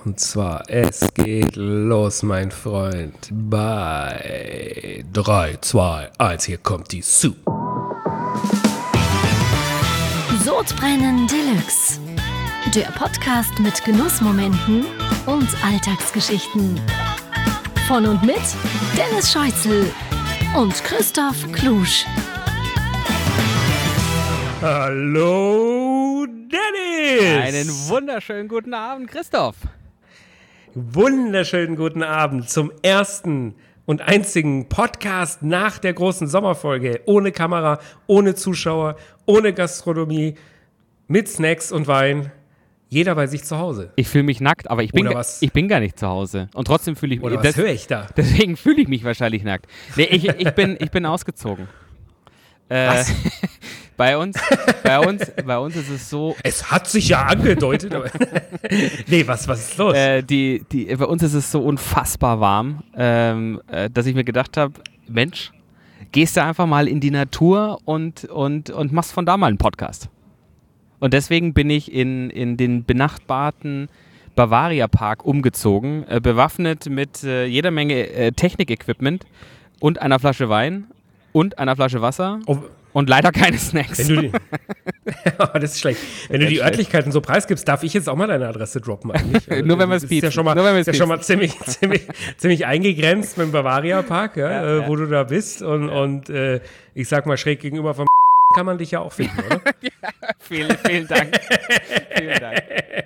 Und zwar, es geht los, mein Freund, bei 3, 2, 1, hier kommt die Soup. Sodbrennen Deluxe. Der Podcast mit Genussmomenten und Alltagsgeschichten. Von und mit Dennis Scheuzel und Christoph Klusch. Hallo, Dennis! Einen wunderschönen guten Abend, Christoph. Wunderschönen guten Abend zum ersten und einzigen Podcast nach der großen Sommerfolge. Ohne Kamera, ohne Zuschauer, ohne Gastronomie, mit Snacks und Wein. Jeder bei sich zu Hause. Ich fühle mich nackt, aber ich bin gar nicht zu Hause. Und trotzdem fühle ich mich... Oder was höre ich da? Deswegen fühle ich mich wahrscheinlich nackt. Nee, ich bin ausgezogen. Was? Bei uns ist es so... Es hat sich ja angedeutet, aber... Nee, was ist los? Bei uns ist es so unfassbar warm, dass ich mir gedacht habe, Mensch, gehst du einfach mal in die Natur und machst von da mal einen Podcast. Und deswegen bin ich in den benachbarten Bavaria Park umgezogen, bewaffnet mit jeder Menge Technik-Equipment und einer Flasche Wein und einer Flasche Wasser und leider keine Snacks. Das ist schlecht. Wenn du die Örtlichkeiten so preisgibst, darf ich jetzt auch mal deine Adresse droppen eigentlich. Nur wenn wir es piepsen. Ist ja schon mal ziemlich eingegrenzt mit dem Bavaria Park, wo du da bist und ich sag mal schräg gegenüber vom kann man dich ja auch finden, oder? Ja, vielen Dank. Vielen Dank.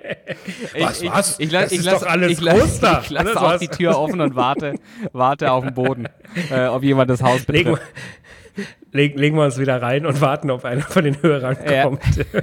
Was? Das ist doch alles groß da. Ich lasse auch die Tür offen und warte auf den Boden, ob jemand das Haus betritt. Legen wir uns wieder rein und warten, ob einer von den Hörern kommt.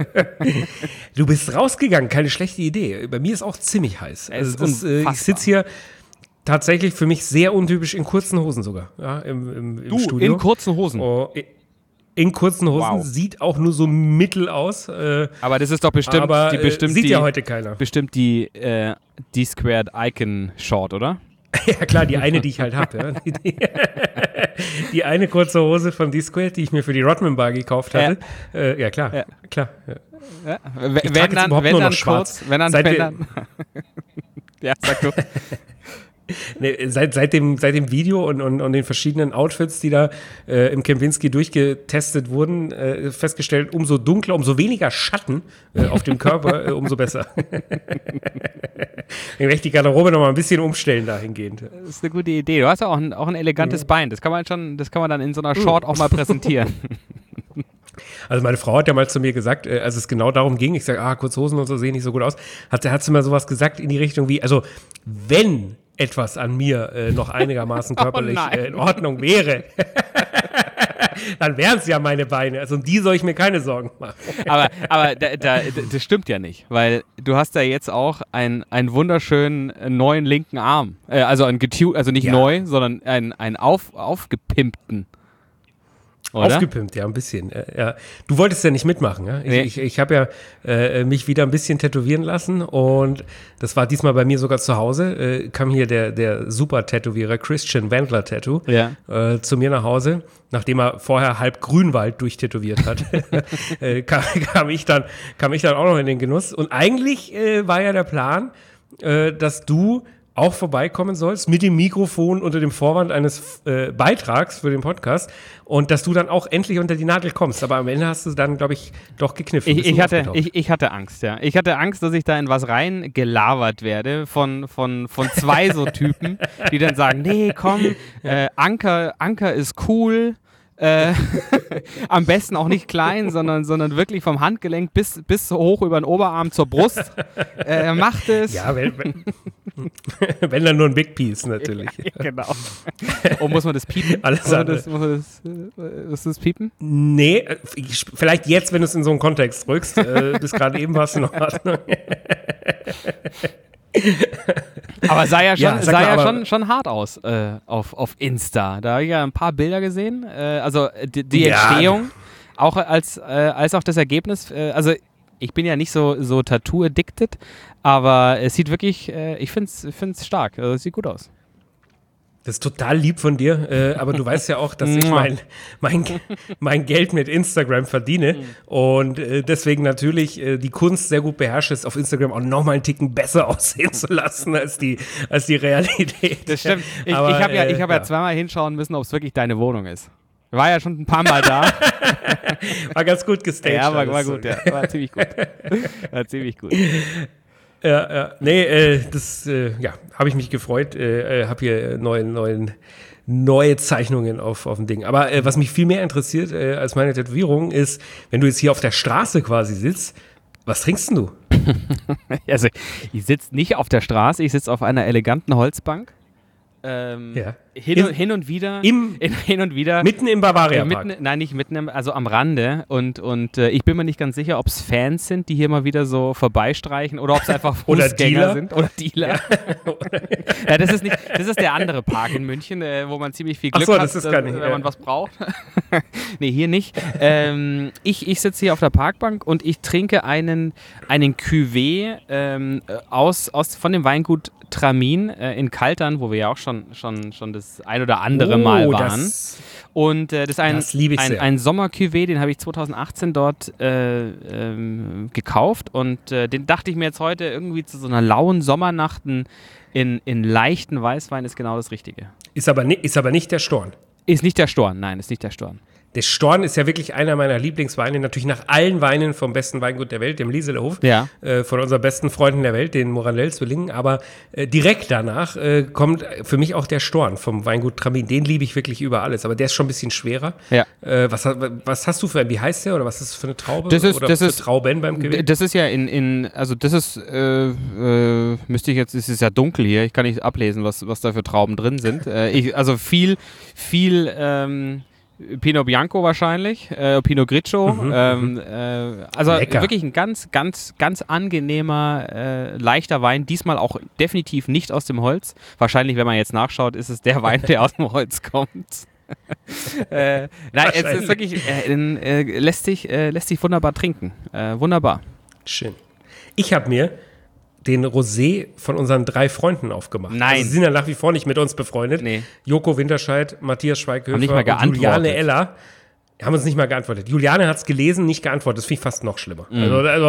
Du bist rausgegangen, keine schlechte Idee. Bei mir ist auch ziemlich heiß. Ich sitze hier tatsächlich für mich sehr untypisch in kurzen Hosen sogar. Ja, im Studio. In kurzen Hosen? In kurzen Hosen, wow. Sieht auch nur so mittel aus. Aber das ist doch bestimmt sieht ja heute keiner. Bestimmt die D-Squared Icon Short, oder? Ja klar, die eine, die ich halt habe. Ja. Die eine kurze Hose von D-Squared, die ich mir für die Rodman Bar gekauft hatte. Ja klar. Ja. Klar. Ja. Wenn dann. Ja, sag du. Nee, seit dem Video und den verschiedenen Outfits, die da im Kempinski durchgetestet wurden, festgestellt, umso dunkler, umso weniger Schatten auf dem Körper, umso besser. Ich möchte die Garderobe noch mal ein bisschen umstellen dahingehend. Das ist eine gute Idee. Du hast ja auch ein elegantes Bein. Das kann man dann in so einer Short auch mal präsentieren. Also meine Frau hat ja mal zu mir gesagt, als es genau darum ging, ich sage, kurze Hosen und so sehen nicht so gut aus, hat sie mal sowas gesagt in die Richtung wie, also wenn etwas an mir noch einigermaßen körperlich in Ordnung wäre, dann wären es ja meine Beine. Also um die soll ich mir keine Sorgen machen. Aber das stimmt ja nicht, weil du hast ja jetzt auch einen wunderschönen neuen linken Arm. Also nicht neu, sondern einen aufgepimpten. Oder? Aufgepimpt, ja, ein bisschen. Ja. Du wolltest ja nicht mitmachen, ja? Nee. Ich habe ja mich wieder ein bisschen tätowieren lassen und das war diesmal bei mir sogar zu Hause. Kam hier der Super-Tätowierer Christian Wendler Tattoo zu mir nach Hause, nachdem er vorher halb Grünwald durchtätowiert hat. kam ich dann auch noch in den Genuss. Und eigentlich war ja der Plan, dass du auch vorbeikommen sollst mit dem Mikrofon unter dem Vorwand eines Beitrags für den Podcast und dass du dann auch endlich unter die Nadel kommst. Aber am Ende hast du dann, glaube ich, doch gekniffen. Ich hatte Angst, ja. Ich hatte Angst, dass ich da in was reingelabert werde von zwei so Typen, die dann sagen, nee, komm, Anker ist cool. Am besten auch nicht klein, sondern wirklich vom Handgelenk bis hoch über den Oberarm zur Brust. Macht es. Ja, wenn dann nur ein Big Piece natürlich. Ja, genau. Und muss man das piepen? Muss das piepen? Nee, vielleicht jetzt, wenn du es in so einen Kontext rückst. Bis gerade eben warst du noch Ordnung. Aber sah ja schon hart aus auf Insta. Da habe ich ja ein paar Bilder gesehen. Also die Entstehung, auch als auch das Ergebnis. Also ich bin ja nicht so Tattoo-addicted, aber es sieht wirklich, ich finde es stark. Also es sieht gut aus. Das ist total lieb von dir, aber du weißt ja auch, dass ich mein Geld mit Instagram verdiene und deswegen natürlich die Kunst sehr gut beherrsche, es auf Instagram auch nochmal einen Ticken besser aussehen zu lassen als die Realität. Das stimmt. Ich habe ja zweimal hinschauen müssen, ob es wirklich deine Wohnung ist. War ja schon ein paar Mal da. War ganz gut gestaged. Ja, war gut, ja. War ziemlich gut. Ja. Nee, habe ich mich gefreut. Habe hier neue Zeichnungen auf dem Ding. Aber was mich viel mehr interessiert als meine Tätowierung ist, wenn du jetzt hier auf der Straße quasi sitzt, was trinkst denn du? Also, ich sitze nicht auf der Straße, ich sitze auf einer eleganten Holzbank. Hin und wieder. Mitten im Bavaria-Park? Nein, nicht mitten, also am Rande. Und ich bin mir nicht ganz sicher, ob es Fans sind, die hier mal wieder so vorbeistreichen oder ob es einfach Fußgänger sind. Oder Dealer. Ja, das ist der andere Park in München, wo man ziemlich viel Glück hat, wenn man was braucht. Nee, hier nicht. Ich sitze hier auf der Parkbank und ich trinke einen Cuvée von dem Weingut Tramin in Kaltern, wo wir ja auch schon das ein oder andere Mal waren. Und das ist ein Sommer-Cuvée, den habe ich 2018 dort gekauft und den dachte ich mir jetzt heute irgendwie zu so einer lauen Sommernacht in leichten Weißwein ist genau das Richtige. Ist aber nicht der Storn. Ist nicht der Storn, nein, ist nicht der Storn. Der Storn ist ja wirklich einer meiner Lieblingsweine, natürlich nach allen Weinen vom besten Weingut der Welt, dem Lieselerhof, von unseren besten Freunden der Welt, den Morandell-Zwillingen, aber direkt danach kommt für mich auch der Storn vom Weingut Tramin, den liebe ich wirklich über alles, aber der ist schon ein bisschen schwerer. Ja. Was hast du für wie heißt der oder was ist das für eine Traube? Das ist Trauben beim Gewinn? Das ist ja müsste ich jetzt, es ist ja dunkel hier, ich kann nicht ablesen, was da für Trauben drin sind. Viel Pinot Bianco wahrscheinlich, Pinot Grigio. Wirklich ein ganz, ganz, ganz angenehmer, leichter Wein. Diesmal auch definitiv nicht aus dem Holz. Wahrscheinlich, wenn man jetzt nachschaut, ist es der Wein, der aus dem Holz kommt. Nein, es ist wirklich, lässt sich wunderbar trinken. Wunderbar. Schön. Ich habe mir den Rosé von unseren 3 Freunden aufgemacht. Nein. Also sie sind ja nach wie vor nicht mit uns befreundet. Nee. Joko Winterscheid, Matthias Schweighöfer und Juliane Eller haben uns nicht mal geantwortet. Juliane hat es gelesen, nicht geantwortet. Das finde ich fast noch schlimmer. Also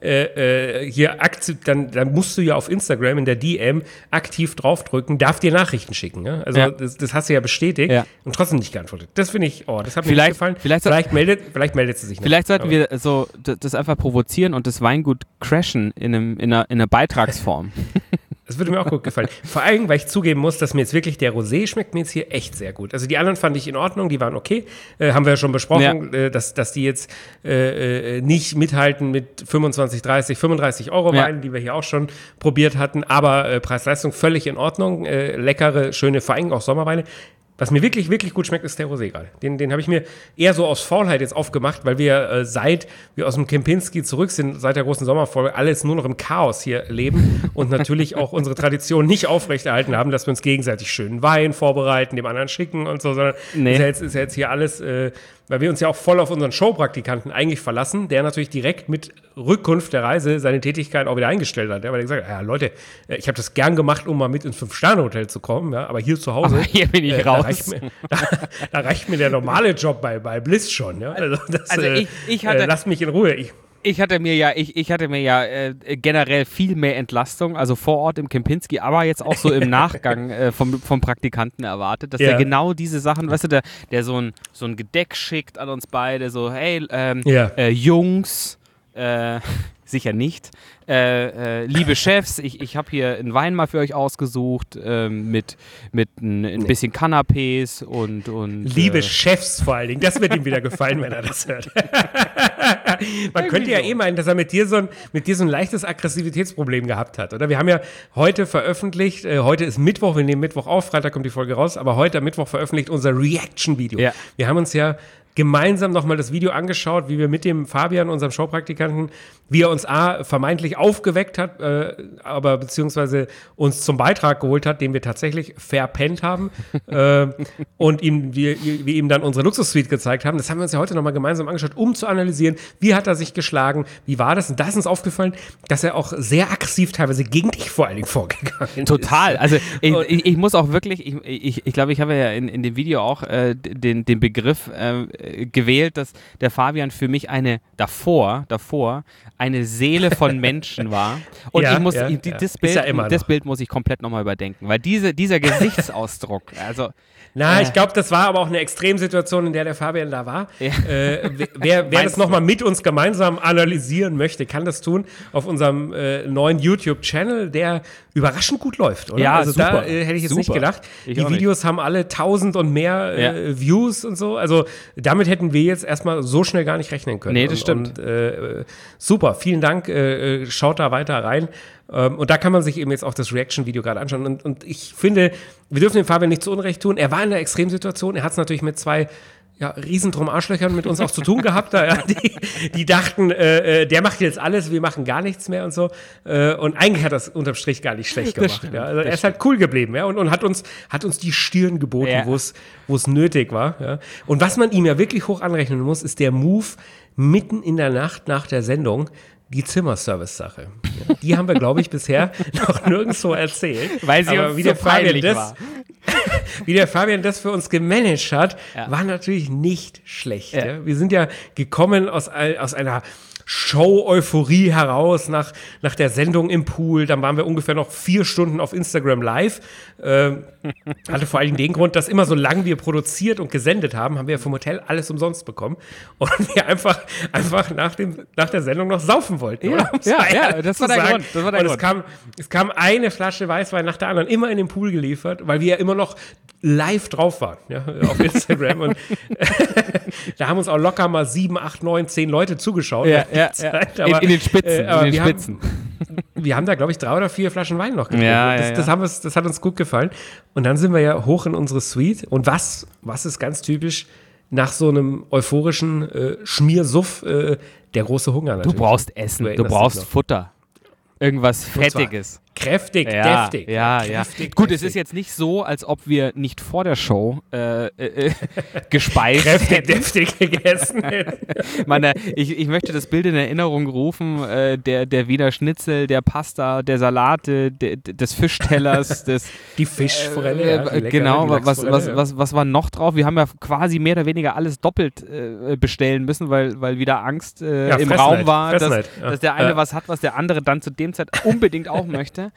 hier dann musst du ja auf Instagram in der DM aktiv draufdrücken, darf dir Nachrichten schicken. Ja? Also das hast du ja bestätigt und trotzdem nicht geantwortet. Das finde ich, das hat mir nicht gefallen. Vielleicht meldet sie sich noch. Vielleicht sollten wir so das einfach provozieren und das Weingut crashen in einer Beitragsform. Das würde mir auch gut gefallen. Vor allem, weil ich zugeben muss, dass mir jetzt wirklich der Rosé schmeckt mir jetzt hier echt sehr gut. Also die anderen fand ich in Ordnung, die waren okay. Haben wir ja schon besprochen, dass die jetzt nicht mithalten mit 25, 30, 35 Euro Weinen, die wir hier auch schon probiert hatten. Aber Preis-Leistung völlig in Ordnung. Leckere, schöne, vor allem auch Sommerweine. Was mir wirklich, wirklich gut schmeckt, ist der Rosé gerade. Den habe ich mir eher so aus Faulheit jetzt aufgemacht, weil wir seit wir aus dem Kempinski zurück sind, seit der großen Sommerfolge, alles nur noch im Chaos hier leben und natürlich auch unsere Tradition nicht aufrechterhalten haben, dass wir uns gegenseitig schönen Wein vorbereiten, dem anderen schicken und so, sondern ist ja jetzt hier alles, weil wir uns ja auch voll auf unseren Showpraktikanten eigentlich verlassen, der natürlich direkt mit Rückkunft der Reise seine Tätigkeit auch wieder eingestellt hat. Ja, weil er gesagt hat, ja Leute, ich habe das gern gemacht, um mal mit ins 5-Sterne-Hotel zu kommen, ja, aber hier zu Hause, hier bin ich raus. Da reicht mir der normale Job bei Bliss schon. Ja? Also lasst mich in Ruhe. Ich hatte mir ja generell viel mehr Entlastung, also vor Ort im Kempinski, aber jetzt auch so im Nachgang vom Praktikanten erwartet, dass der genau diese Sachen, weißt du, der so ein Gedeck schickt an uns beide, so, hey, Jungs, sicher nicht. Liebe Chefs, ich habe hier einen Wein mal für euch ausgesucht, mit ein bisschen Canapés und Liebe Chefs vor allen Dingen, das wird ihm wieder gefallen, wenn er das hört. Man könnte ja meinen, dass er mit dir so ein leichtes Aggressivitätsproblem gehabt hat, oder? Wir haben ja heute veröffentlicht, heute ist Mittwoch, wir nehmen Mittwoch auf, Freitag kommt die Folge raus, aber heute am Mittwoch veröffentlicht unser Reaction-Video. Ja. Wir haben uns ja gemeinsam nochmal das Video angeschaut, wie wir mit dem Fabian, unserem Showpraktikanten, wie er uns vermeintlich aufgeweckt hat, aber beziehungsweise uns zum Beitrag geholt hat, den wir tatsächlich verpennt haben und wir ihm dann unsere Luxussuite gezeigt haben. Das haben wir uns ja heute nochmal gemeinsam angeschaut, um zu analysieren, wie hat er sich geschlagen, wie war das? Und da ist uns aufgefallen, dass er auch sehr aggressiv teilweise gegen dich vor allen Dingen vorgegangen ist. Total. Also ich muss auch wirklich, ich glaube, ich habe ja in dem Video auch den Begriff gewählt, dass der Fabian für mich davor eine Seele von Menschen war. Und das Bild muss ich komplett nochmal überdenken, weil dieser Gesichtsausdruck, also ich glaube, das war aber auch eine Extremsituation, in der Fabian da war. Ja. Wer das nochmal mit uns gemeinsam analysieren möchte, kann das tun auf unserem neuen YouTube-Channel, der überraschend gut läuft, oder? Ja, also super. Da hätte ich jetzt nicht gedacht. Die Videos haben alle 1000 und mehr Views und so. Also damit hätten wir jetzt erstmal so schnell gar nicht rechnen können. Nee, das stimmt. Und, super, vielen Dank. Schaut da weiter rein. Und da kann man sich eben jetzt auch das Reaction-Video gerade anschauen. Und ich finde, wir dürfen dem Fabian nicht zu Unrecht tun. Er war in einer Extremsituation. Er hat es natürlich mit zwei riesendrum Arschlöchern mit uns auch zu tun gehabt. Die dachten, der macht jetzt alles, wir machen gar nichts mehr und so. Und eigentlich hat das unterm Strich gar nicht schlecht gemacht. Stimmt, also er ist halt cool geblieben und hat uns die Stirn geboten, wo es nötig war. Ja. Und was man ihm ja wirklich hoch anrechnen muss, ist der Move mitten in der Nacht nach der Sendung, die Zimmerservice-Sache. Ja, die haben wir, glaube ich, bisher noch nirgendwo erzählt. Weil sie uns so peinlich war. Wie der Fabian das für uns gemanagt hat, war natürlich nicht schlecht. Ja. Ja. Wir sind ja gekommen aus einer Show-Euphorie heraus nach der Sendung im Pool. Dann waren wir ungefähr noch 4 Stunden auf Instagram live. Hatte vor allem den Grund, dass immer so lange wir produziert und gesendet haben, haben wir vom Hotel alles umsonst bekommen. Und wir einfach nach der Sendung noch saufen wollten. Ja, das war der Grund. Und es kam eine Flasche Weißwein nach der anderen immer in den Pool geliefert, weil wir ja immer noch live drauf waren, auf Instagram. Und da haben uns auch locker mal 7, 8, 9, 10 Leute zugeschaut. Zeit, aber, in den Spitzen. Wir haben da, glaube ich, 3 oder 4 Flaschen Wein noch getrunken. Das hat uns gut gefallen. Und dann sind wir ja hoch in unsere Suite. Und was ist ganz typisch nach so einem euphorischen Schmiersuff, der große Hunger natürlich. Du brauchst Essen, du brauchst Futter. Irgendwas Fettiges. Kräftig, deftig. Ja. Gut, es ist jetzt nicht so, als ob wir nicht vor der Show gespeist kräftig, deftig gegessen hätten. Ich möchte das Bild in Erinnerung rufen, der Wiener Schnitzel, der Pasta, der Salate, des Fischtellers, die Fischforelle, genau, was war noch drauf? Wir haben ja quasi mehr oder weniger alles doppelt bestellen müssen, weil wieder Angst im Raum war, dass der eine was hat, was der andere dann zu dem Zeit unbedingt auch möchte.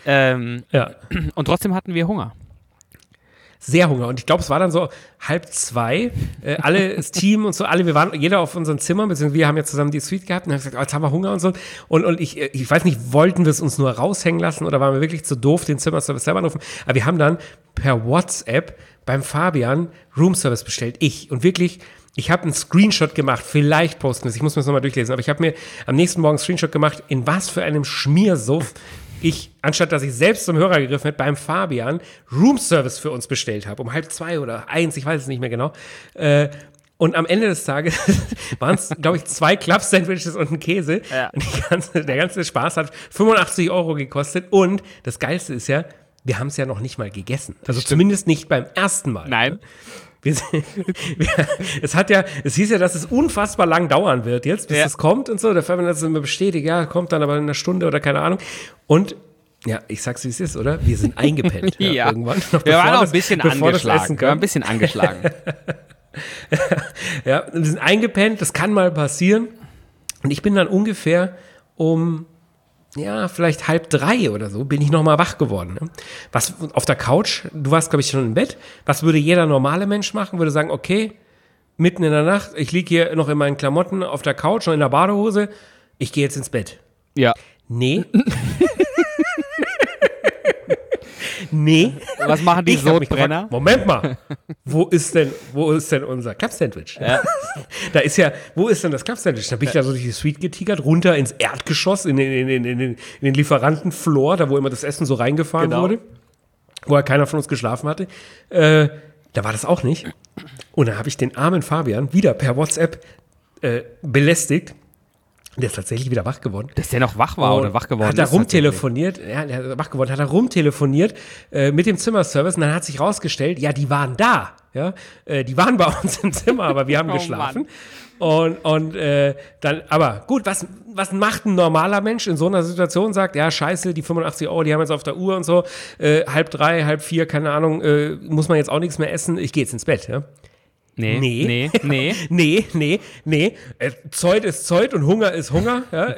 Und trotzdem hatten wir Hunger. Sehr Hunger. Und ich glaube, es war dann so 1:30. Alle, das Team und so, wir waren jeder auf unseren Zimmern, beziehungsweise wir haben ja zusammen die Suite gehabt und haben gesagt, jetzt haben wir Hunger und so. Und ich weiß nicht, wollten wir es uns nur raushängen lassen oder waren wir wirklich zu doof, den Zimmerservice selber anrufen? Aber wir haben dann per WhatsApp beim Fabian Roomservice bestellt. Ich habe einen Screenshot gemacht, vielleicht posten wir es, ich muss mir das nochmal durchlesen, aber ich habe mir am nächsten Morgen einen Screenshot gemacht, in was für einem Schmiersuff ich, anstatt dass ich selbst zum Hörer gegriffen hätte, beim Fabian Roomservice für uns bestellt habe, um 1:30 oder 1, ich weiß es nicht mehr genau. Und am Ende des Tages waren es, glaube ich, 2 Club-Sandwiches und ein Käse. Ja. Und der ganze Spaß hat 85 € gekostet. Und das Geilste ist ja, wir haben es ja noch nicht mal gegessen. Also zumindest nicht beim ersten Mal. Nein. Es hieß ja, dass es unfassbar lang dauern wird jetzt, bis es kommt und so. Der Fabian hat es immer bestätigt, kommt dann aber in einer Stunde oder keine Ahnung. Und ich sag's, wie es ist, oder? Wir sind eingepennt. Irgendwann. Wir waren auch ein bisschen angeschlagen. Ja, wir sind eingepennt, das kann mal passieren. Und ich bin dann ungefähr um vielleicht 2:30 oder so, bin ich nochmal wach geworden. Ne? Was auf der Couch, du warst, glaube ich, schon im Bett. Was würde jeder normale Mensch machen? Würde sagen, okay, mitten in der Nacht, ich liege hier noch in meinen Klamotten auf der Couch, noch in der Badehose, ich gehe jetzt ins Bett. Ja. Nee. Nee. Was machen die Sodbrenner? Moment mal, wo ist denn unser Club-Sandwich? Ja. Wo ist denn das Club-Sandwich? Da bin ich da so durch die Suite getigert, runter ins Erdgeschoss, in den Lieferantenfloor, da wo immer das Essen so reingefahren wurde, wo ja keiner von uns geschlafen hatte. Da war das auch nicht. Und dann habe ich den armen Fabian wieder per WhatsApp belästigt. Der ist tatsächlich wieder wach geworden. Dass der noch wach war oder wach geworden ist. Hat er rumtelefoniert, der ist wach geworden, hat er rumtelefoniert mit dem Zimmerservice und dann hat sich rausgestellt, ja, die waren da. Ja? Die waren bei uns im Zimmer, aber wir haben geschlafen. Und dann, aber gut, was macht ein normaler Mensch in so einer Situation? Sagt, ja, scheiße, die 85 €, die haben jetzt auf der Uhr und so, 2:30, 3:30, keine Ahnung, muss man jetzt auch nichts mehr essen, ich gehe jetzt ins Bett, ja? Nee. Zeug ist Zeug und Hunger ist Hunger. Ja,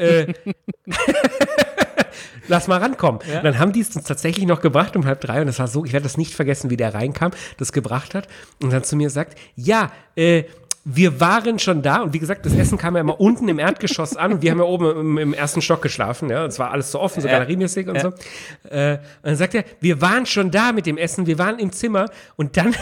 lass mal rankommen. Ja. Und dann haben die es uns tatsächlich noch gebracht um 2:30 und das war so, ich werde das nicht vergessen, wie der reinkam, das gebracht hat und dann zu mir sagt, ja, wir waren schon da und wie gesagt, das Essen kam ja immer unten im Erdgeschoss an und wir haben ja oben im ersten Stock geschlafen, ja, es war alles so offen, so galeriemäßig und so. Und dann sagt er, wir waren schon da mit dem Essen, wir waren im Zimmer und dann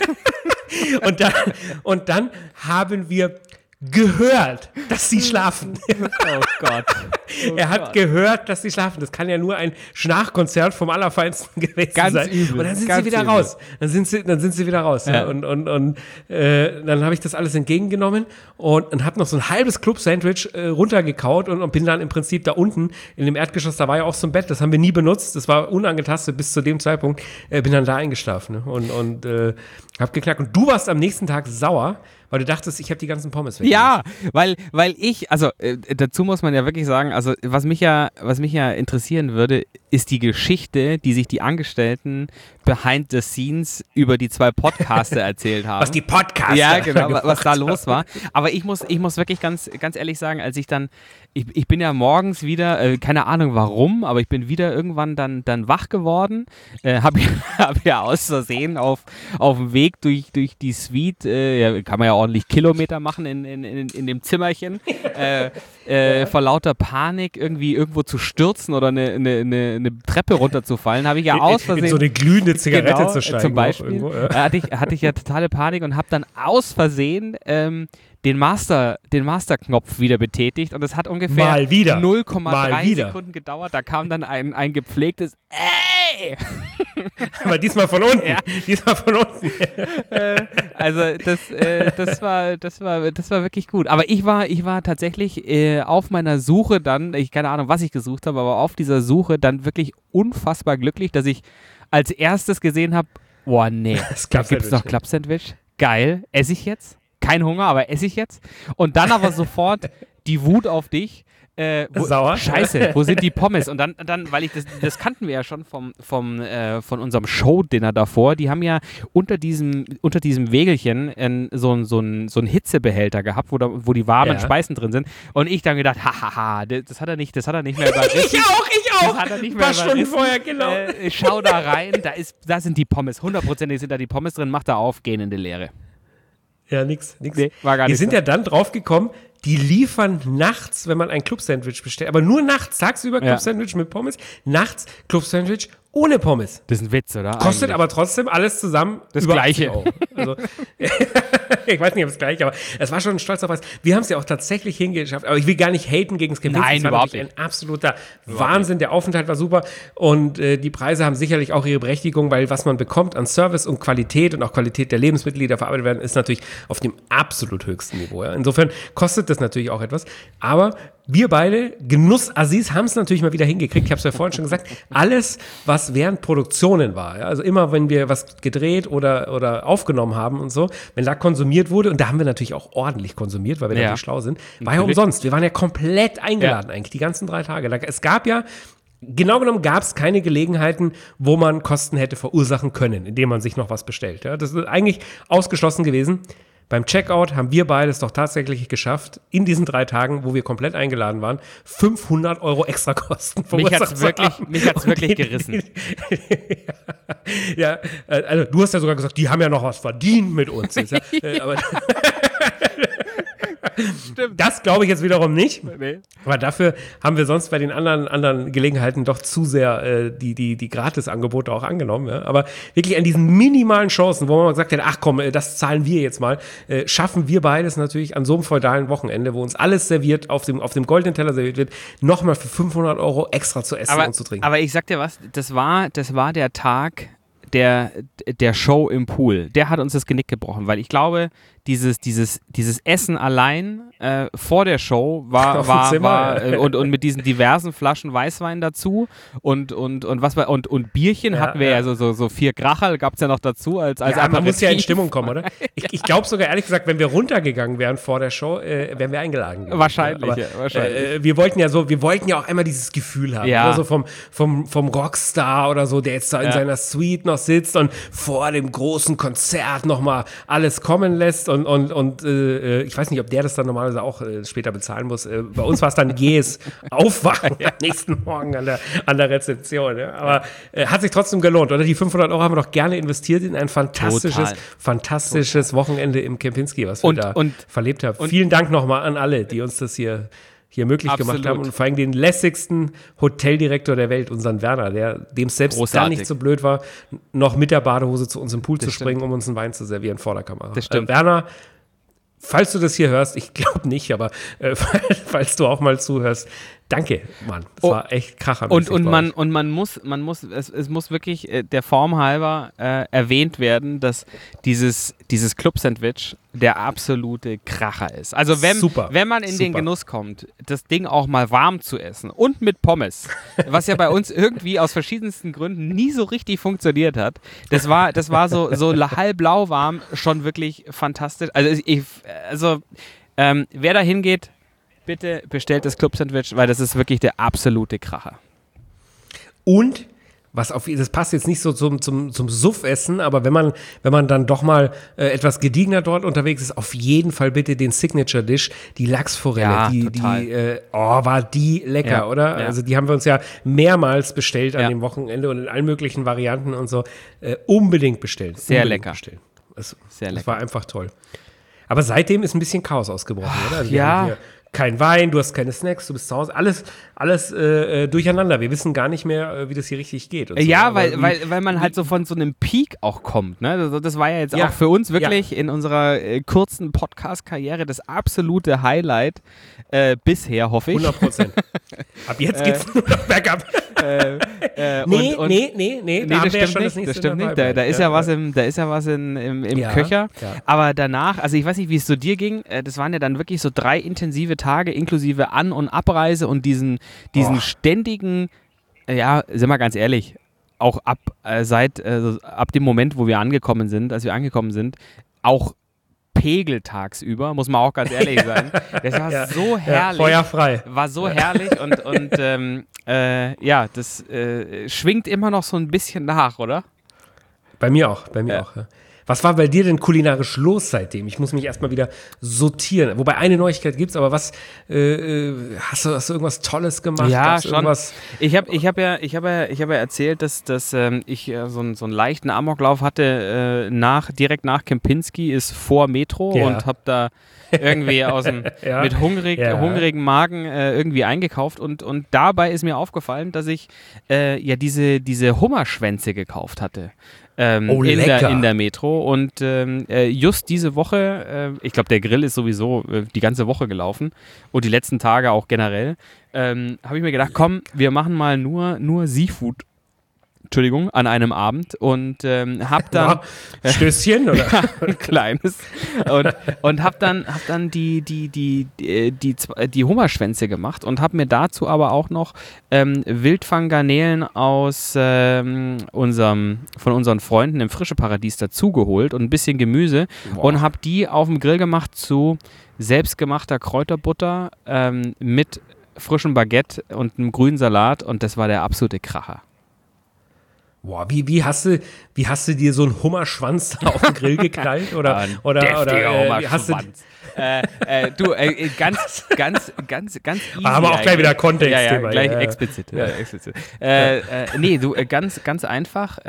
und dann haben wir gehört, dass sie schlafen. Oh Gott. Er hat gehört, dass sie schlafen. Das kann ja nur ein Schnarchkonzert vom Allerfeinsten gewesen sein. Ganz übel. Und dann sind sie wieder raus. Dann sind sie wieder raus. Ja. Und dann habe ich das alles entgegengenommen und habe noch so ein halbes Club-Sandwich runtergekaut und bin dann im Prinzip da unten in dem Erdgeschoss, da war ja auch so ein Bett, das haben wir nie benutzt, das war unangetastet bis zu dem Zeitpunkt, bin dann da eingeschlafen, ne? und hab geknackt. Und du warst am nächsten Tag sauer, weil du dachtest, ich habe die ganzen Pommes weg. Ja, weil ich, also dazu muss man ja wirklich sagen, also was mich ja interessieren würde, ist die Geschichte, die sich die Angestellten behind the scenes über die 2 Podcaster erzählt haben. Was die Podcaster Ja, genau, was da los war. Aber ich muss wirklich ganz ehrlich sagen, als ich dann, ich bin ja morgens wieder, keine Ahnung warum, aber ich bin wieder irgendwann dann wach geworden, hab ja aus Versehen auf dem Weg durch die Suite, kann man ja ordentlich Kilometer machen in dem Zimmerchen, vor lauter Panik irgendwie irgendwo zu stürzen oder eine Treppe runterzufallen, habe ich ja aus Versehen... In so eine glühende Zigarette zu steigen. Zum Beispiel. Irgendwo, ja. Hatte ich ja totale Panik und habe dann aus Versehen den Master-Knopf wieder betätigt und es hat ungefähr 0,3 Sekunden gedauert. Da kam dann ein gepflegtes Ey! Aber diesmal von unten. Ja. Diesmal von unten. Also das war wirklich gut. Aber ich war tatsächlich auf meiner Suche dann, keine Ahnung, was ich gesucht habe, aber auf dieser Suche dann wirklich unfassbar glücklich, dass ich als erstes gesehen habe, boah, nee, da gibt es noch Club-Sandwich. Geil, esse ich jetzt? Kein Hunger, aber esse ich jetzt? Und dann aber sofort die Wut auf dich. Sauer. Scheiße, wo sind die Pommes? Und dann weil das kannten wir ja schon von unserem Show-Dinner davor, die haben ja unter diesem Wägelchen so einen Hitzebehälter gehabt, wo die warmen Speisen drin sind. Und ich dann gedacht, hahaha, das hat er nicht mehr überrissen. Ich auch. Das hat er nicht mehr mehr überrissen. Stunden vorher, genau. Schau da rein, da sind die Pommes, 100%ig sind da die Pommes drin, mach da auf, gehen in die Leere. Ja, nix. Nee, war gar Wir nicht sind so. Ja dann drauf gekommen, die liefern nachts, wenn man ein Club-Sandwich bestellt, aber nur nachts, tagsüber Club-Sandwich mit Pommes, nachts Club-Sandwich ohne Pommes. Das ist ein Witz, oder? Kostet eigentlich? Aber trotzdem alles zusammen das über Gleiche. 80 €. Also, ich weiß nicht, ob es gleich, aber es war schon ein stolzer Preis. Wir haben es ja auch tatsächlich hingeschafft, aber ich will gar nicht haten gegen das Café. Nein, überhaupt nicht. Ein absoluter Wahnsinn. Der Aufenthalt war super und die Preise haben sicherlich auch ihre Berechtigung, weil was man bekommt an Service und Qualität und auch Qualität der Lebensmittel, die da verarbeitet werden, ist natürlich auf dem absolut höchsten Niveau. Ja. Insofern kostet das natürlich auch etwas, aber wir beide, Genuss-Assis, haben es natürlich mal wieder hingekriegt. Ich habe es ja vorhin schon gesagt, alles, was während Produktionen war, ja, also immer, wenn wir was gedreht oder aufgenommen haben und so, wenn da konsumiert wurde, und da haben wir natürlich auch ordentlich konsumiert, weil wir natürlich schlau sind, war ja umsonst. Wir waren ja komplett eingeladen eigentlich, die ganzen 3 Tage. Es gab ja, genau genommen gab es keine Gelegenheiten, wo man Kosten hätte verursachen können, indem man sich noch was bestellt. Ja. Das ist eigentlich ausgeschlossen gewesen. Beim Checkout haben wir beides doch tatsächlich geschafft, in diesen 3 Tagen, wo wir komplett eingeladen waren, 500 € extra Kosten verursacht zu haben. Mich hat's wirklich gerissen. Ja, also du hast ja sogar gesagt, die haben ja noch was verdient mit uns. Ja, aber Stimmt. Das glaube ich jetzt wiederum nicht. Nee. Aber dafür haben wir sonst bei den anderen Gelegenheiten doch zu sehr die Gratisangebote auch angenommen. Ja? Aber wirklich an diesen minimalen Chancen, wo man gesagt hat, ach komm, das zahlen wir jetzt mal, schaffen wir beides natürlich an so einem feudalen Wochenende, wo uns alles serviert, auf dem goldenen Teller serviert wird, nochmal für 500 € extra zu essen und zu trinken. Aber ich sag dir was, das war der Tag, der Show im Pool, der hat uns das Genick gebrochen, weil ich glaube, dieses Essen allein vor der Show war und mit diesen diversen Flaschen Weißwein dazu und Bierchen hatten wir ja so 4 Kracherl, gab es ja noch dazu als man muss ja in Stimmung kommen, oder? Ich glaube sogar, ehrlich gesagt, wenn wir runtergegangen wären vor der Show, wären wir eingeladen gewesen. Wahrscheinlich, wahrscheinlich. Wir wollten ja auch einmal dieses Gefühl haben, oder so vom Rockstar oder so, der jetzt da in seiner Suite noch sitzt und vor dem großen Konzert nochmal alles kommen lässt und ich weiß nicht, ob der das dann normalerweise auch später bezahlen muss. Bei uns war es dann jähes Aufwachen am nächsten Morgen an der Rezeption. Ja. Aber hat sich trotzdem gelohnt, oder? Die 500 € haben wir doch gerne investiert in ein fantastisches Wochenende im Kempinski, was wir da verlebt haben. Vielen Dank nochmal an alle, die uns das hier möglich gemacht haben und vor allem den lässigsten Hoteldirektor der Welt, unseren Werner, dem es selbst gar nicht so blöd war, noch mit der Badehose zu uns im Pool zu springen, um uns einen Wein zu servieren vor der Kamera. Das stimmt. Werner, falls du das hier hörst, ich glaube nicht, aber falls du auch mal zuhörst, danke, Mann. Es war echt krachermäßig. Es muss wirklich der Form halber erwähnt werden, dass dieses Club-Sandwich der absolute Kracher ist. Also wenn man in den Genuss kommt, das Ding auch mal warm zu essen und mit Pommes, was ja bei uns irgendwie aus verschiedensten Gründen nie so richtig funktioniert hat, das war so halb lauwarm schon wirklich fantastisch. Also wer da hingeht, bitte bestellt das Club-Sandwich, weil das ist wirklich der absolute Kracher. Und, das passt jetzt nicht so zum Suffessen, aber wenn man dann doch mal etwas gediegener dort unterwegs ist, auf jeden Fall bitte den Signature-Dish, die Lachsforelle. War die lecker, oder? Ja. Also die haben wir uns ja mehrmals bestellt an dem Wochenende und in allen möglichen Varianten und so. Unbedingt bestellen. Sehr lecker. Das war einfach toll. Aber seitdem ist ein bisschen Chaos ausgebrochen, oder? Also wir haben hier kein Wein, du hast keine Snacks, du bist zu Hause, alles durcheinander. Wir wissen gar nicht mehr, wie das hier richtig geht. Und so. Ja, weil man halt so von so einem Peak auch kommt. Ne? Das war ja jetzt auch für uns wirklich in unserer kurzen Podcast-Karriere das absolute Highlight bisher, hoffe ich. 100%. Ab jetzt geht's nur noch bergab. Nee, das stimmt nicht. Da ist ja was im Köcher. Ja. Aber danach, also ich weiß nicht, wie es so dir ging, das waren ja dann wirklich so 3 intensive Tage inklusive An- und Abreise und diesen ständigen, sind wir ganz ehrlich, auch ab dem Moment, als wir angekommen sind, auch Pegel tagsüber, muss man auch ganz ehrlich sein. Das war so herrlich. Feuerfrei. War so herrlich und das schwingt immer noch so ein bisschen nach, oder? Bei mir auch, ja. Was war bei dir denn kulinarisch los seitdem? Ich muss mich erstmal wieder sortieren. Wobei eine Neuigkeit gibt's, aber was hast du irgendwas Tolles gemacht? Ja, schon. Ich hab ja erzählt, dass ich so einen leichten Amoklauf hatte direkt nach Kempinski, ist vor Metro und habe da irgendwie mit hungrigen Magen irgendwie eingekauft und dabei ist mir aufgefallen, dass ich diese Hummerschwänze gekauft hatte. In der Metro und just diese Woche, ich glaube, der Grill ist sowieso die ganze Woche gelaufen und die letzten Tage auch generell, habe ich mir gedacht, komm, wir machen mal nur Seafood. An einem Abend und hab dann Stößchen oder ein kleines und hab dann die Hummerschwänze gemacht und hab mir dazu aber auch noch Wildfanggarnelen von unseren Freunden im Frische Paradies dazugeholt und ein bisschen Gemüse und hab die auf dem Grill gemacht zu selbstgemachter Kräuterbutter mit frischem Baguette und einem grünen Salat und das war der absolute Kracher. Boah, wie hast du dir so einen Hummerschwanz da auf den Grill geknallt? Oder hast du ganz easy. Aber auch gleich wieder Kontext. Ja, gleich explizit. Ja. Explizit. Ganz einfach.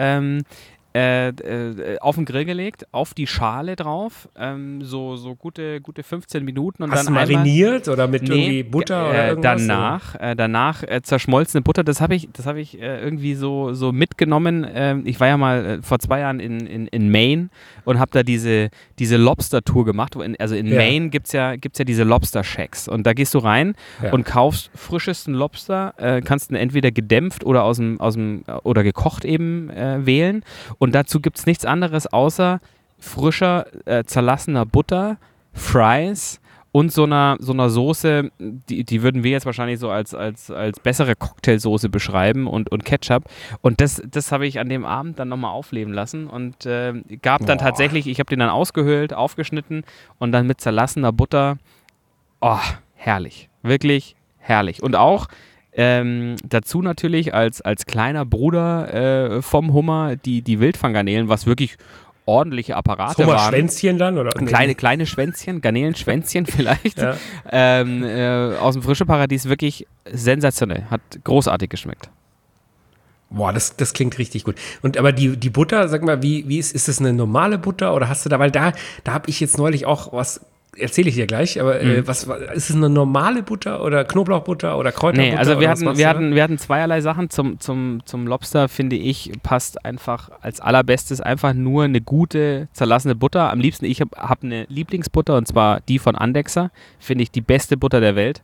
Auf den Grill gelegt, auf die Schale drauf, so gute 15 Minuten. Und hast dann du mariniert oder mit irgendwie Butter oder irgendwas? Danach zerschmolzene Butter, das hab ich irgendwie so mitgenommen. Ich war ja mal vor 2 Jahren in Maine und habe da diese Lobster-Tour gemacht. In Maine gibt's ja diese Lobster-Shacks und da gehst du rein und kaufst frischesten Lobster, kannst ihn entweder gedämpft oder oder gekocht eben wählen Und dazu gibt es nichts anderes außer frischer, zerlassener Butter, Fries und so einer Soße, die würden wir jetzt wahrscheinlich so als bessere Cocktailsoße beschreiben und Ketchup. Und das habe ich an dem Abend dann nochmal aufleben lassen und gab dann tatsächlich, ich habe den dann ausgehöhlt, aufgeschnitten und dann mit zerlassener Butter. Oh, herrlich. Wirklich herrlich. Und auch dazu natürlich als kleiner Bruder vom Hummer die Wildfanggarnelen, was wirklich ordentliche Apparate waren. Hummerschwänzchen dann? Oder? Kleine Schwänzchen, Garnelenschwänzchen vielleicht. Ja. Aus dem Frischeparadies, wirklich sensationell. Hat großartig geschmeckt. Boah, das klingt richtig gut. Aber die Butter, sag mal, wie ist das eine normale Butter oder hast du da, weil da habe ich jetzt neulich auch was, erzähle ich dir gleich, aber ist es eine normale Butter oder Knoblauchbutter oder Kräuterbutter? Nee, also wir hatten zweierlei Sachen. Zum Lobster, finde ich, passt einfach als allerbestes einfach nur eine gute zerlassene Butter. Am liebsten, ich hab eine Lieblingsbutter und zwar die von Andexer. Finde ich die beste Butter der Welt.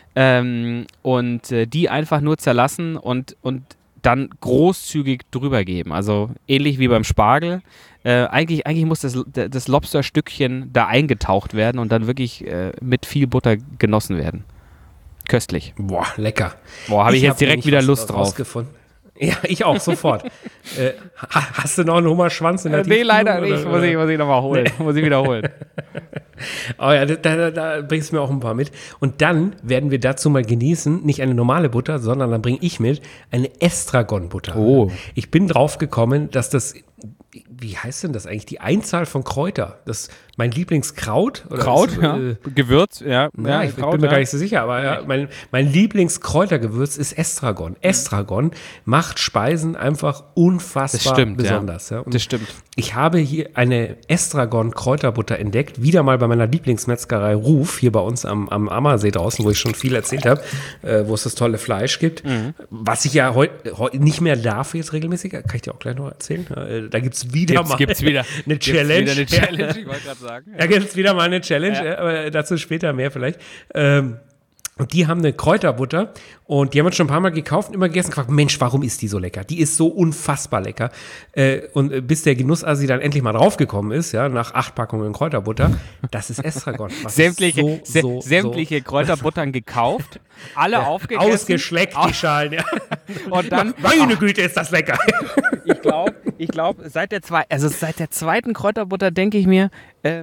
Die einfach nur zerlassen und dann großzügig drüber geben. Also ähnlich wie beim Spargel. Eigentlich muss das Lobsterstückchen da eingetaucht werden und dann wirklich mit viel Butter genossen werden. Köstlich. Boah, lecker. Boah, habe ich jetzt direkt wieder Lust drauf. Ja, ich auch, sofort. Hast du noch einen Hummerschwanz in der Nee, leider nicht. Muss ich nochmal holen. Nee. Muss ich wiederholen. Oh ja, da bringst du mir auch ein paar mit. Und dann werden wir dazu mal genießen, nicht eine normale Butter, sondern dann bringe ich mit eine Estragon-Butter. Oh. Ich bin drauf gekommen, dass das, wie heißt denn das eigentlich, die Einzahl von Kräuter, das mein Lieblingskraut. Oder Kraut, ist, ja. Gewürz, ja. Ich bin mir gar nicht so sicher, aber ja, mein Lieblingskräutergewürz ist Estragon. Estragon macht Speisen einfach unfassbar besonders. Ja. Das stimmt. Ich habe hier eine Estragon-Kräuterbutter entdeckt, wieder mal bei meiner Lieblingsmetzgerei Ruf, hier bei uns am Ammersee draußen, wo ich schon viel erzählt habe, wo es das tolle Fleisch gibt. Was ich ja heute nicht mehr darf jetzt regelmäßig, kann ich dir auch gleich noch erzählen. Da gibt es wieder eine Challenge. Ich wollte gerade sagen. Da gibt es wieder mal eine Challenge, aber dazu später mehr vielleicht. Und die haben eine Kräuterbutter und die haben wir schon ein paar Mal gekauft und immer gegessen und gefragt, Mensch, warum ist die so lecker? Die ist so unfassbar lecker. Und bis der Genussassi dann endlich mal draufgekommen ist, ja, nach 8 Packungen Kräuterbutter, das ist Estragon. Sämtliche Kräuterbuttern gekauft, alle aufgegessen. Ausgeschleckt, die Schalen, ja. Und dann, meine Güte, ist das lecker. Ich glaube, seit der zweiten Kräuterbutter denke ich mir,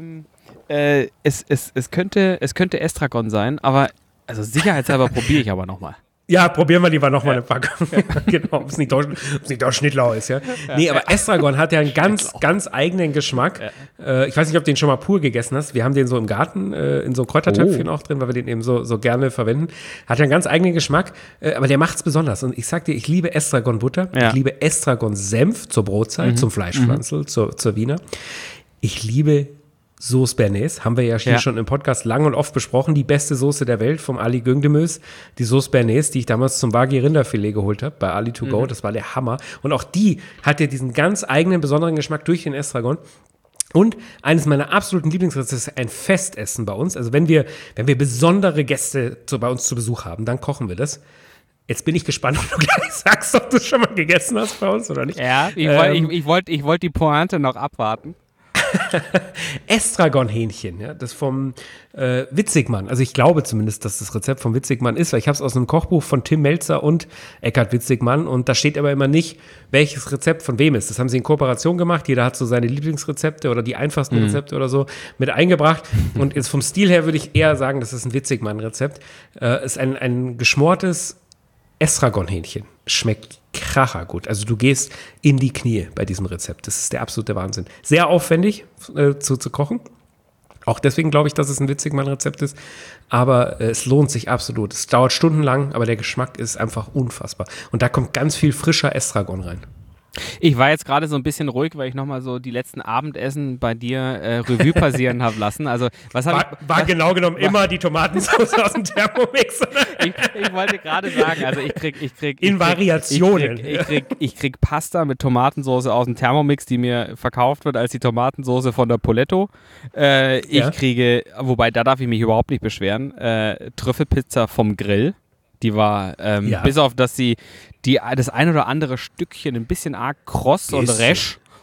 es könnte Estragon sein, aber also sicherheitshalber probiere ich aber nochmal. Ja, probieren wir lieber nochmal eine Packung. Genau, ob es nicht doch Schnittlauch ist, ja. Nee, aber Estragon hat ja einen ganz eigenen Geschmack. Ich weiß nicht, ob du den schon mal pur gegessen hast. Wir haben den so im Garten in so Kräutertöpfchen auch drin, weil wir den eben so gerne verwenden. Hat ja einen ganz eigenen Geschmack, aber der macht es besonders. Und ich sag dir, ich liebe Estragon-Butter, ich liebe Estragon-Senf zur Brotzeit, zum Fleischpflanzel, zur Wiener. Ich liebe Sauce Bernays, haben wir ja hier schon im Podcast lang und oft besprochen, die beste Soße der Welt vom Ali Güngdemös, die Sauce Bernays, die ich damals zum Wagyu Rinderfilet geholt habe, bei Ali to go, das war der Hammer. Und auch die hat ja diesen ganz eigenen, besonderen Geschmack durch den Estragon. Und eines meiner absoluten Lieblingsrezepte ist ein Festessen bei uns. Also wenn wir besondere Gäste bei uns zu Besuch haben, dann kochen wir das. Jetzt bin ich gespannt, ob du gleich sagst, ob du es schon mal gegessen hast bei uns oder nicht. Ja, ich wollte die Pointe noch abwarten. Estragon-Hähnchen, ja, das vom Witzigmann. Also ich glaube zumindest, dass das Rezept vom Witzigmann ist, weil ich habe es aus einem Kochbuch von Tim Melzer und Eckhard Witzigmann und da steht aber immer nicht, welches Rezept von wem ist. Das haben sie in Kooperation gemacht. Jeder hat so seine Lieblingsrezepte oder die einfachsten Rezepte oder so mit eingebracht. Und jetzt vom Stil her würde ich eher sagen, das ist ein Witzigmann-Rezept. Ist ein geschmortes Estragon-Hähnchen. Schmeckt kracher gut. Also du gehst in die Knie bei diesem Rezept. Das ist der absolute Wahnsinn. Sehr aufwendig zu kochen. Auch deswegen glaube ich, dass es ein Witzigmann-Rezept ist. Aber es lohnt sich absolut. Es dauert stundenlang, aber der Geschmack ist einfach unfassbar. Und da kommt ganz viel frischer Estragon rein. Ich war jetzt gerade so ein bisschen ruhig, weil ich nochmal so die letzten Abendessen bei dir Revue passieren habe lassen. Also, war genau genommen immer die Tomatensauce aus dem Thermomix. Ich wollte gerade sagen, also ich krieg in Variationen. Ich krieg Pasta mit Tomatensauce aus dem Thermomix, die mir verkauft wird als die Tomatensauce von der Poletto. Ich kriege, wobei da darf ich mich überhaupt nicht beschweren, Trüffelpizza vom Grill. Die war, bis auf, dass sie das ein oder andere Stückchen ein bisschen arg kross und resch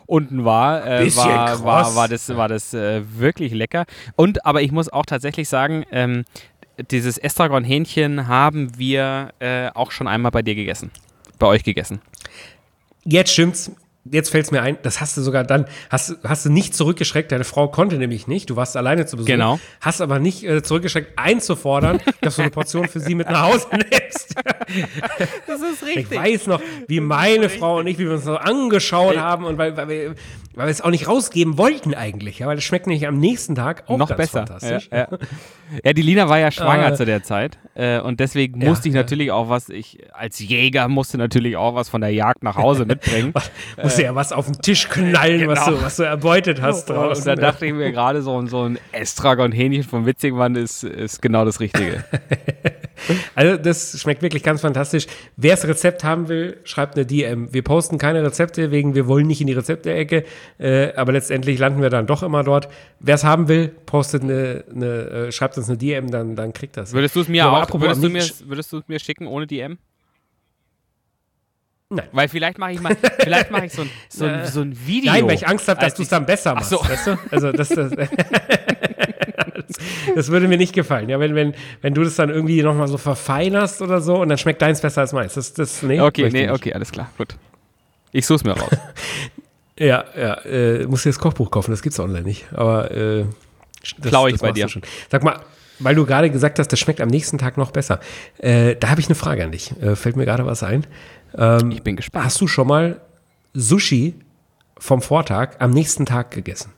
unten war, war das wirklich lecker. Aber ich muss auch tatsächlich sagen, dieses Estragon-Hähnchen haben wir auch schon einmal bei euch gegessen. Jetzt stimmt's. Jetzt fällt es mir ein, das hast du sogar dann, hast du nicht zurückgeschreckt, deine Frau konnte nämlich nicht, du warst alleine zu Besuch, genau. Hast aber nicht zurückgeschreckt, einzufordern, dass du eine Portion für sie mit nach Hause nimmst. Das ist richtig. Ich weiß noch, wie meine Frau und ich, wie wir uns so angeschaut haben und weil wir es auch nicht rausgeben wollten eigentlich, ja, weil es schmeckt nämlich am nächsten Tag auch noch ganz besser. Fantastisch. Ja, die Lina war ja schwanger zu der Zeit und deswegen musste ich natürlich auch als Jäger musste natürlich auch was von der Jagd nach Hause mitbringen. Musste ja was auf den Tisch knallen, genau. was du erbeutet hast draußen. Und da dachte ich mir gerade, so ein Estragon-Hähnchen vom Witzigmann ist genau das Richtige. Also das schmeckt wirklich ganz fantastisch. Wer das Rezept haben will, schreibt eine DM. Wir posten keine Rezepte, wir wollen nicht in die Rezepte-Ecke, aber letztendlich landen wir dann doch immer dort. Wer es haben will, schreibt uns eine DM, dann kriegt das. Würdest du es mir würdest du es mir schicken ohne DM? Nein. Weil vielleicht mache ich so ein Video. Nein, weil ich Angst habe, dass du es dann besser machst. So. Weißt du? Also das würde mir nicht gefallen. Ja, wenn du das dann irgendwie nochmal so verfeinerst oder so und dann schmeckt deins besser als meins. Okay, alles klar, gut. Ich suche es mir raus. Ja, musst dir das Kochbuch kaufen, das gibt's online nicht. Aber klaue ich bei dir. Schon. Sag mal, weil du gerade gesagt hast, das schmeckt am nächsten Tag noch besser. Da habe ich eine Frage an dich. Fällt mir gerade was ein. Ich bin gespannt. Hast du schon mal Sushi vom Vortag am nächsten Tag gegessen?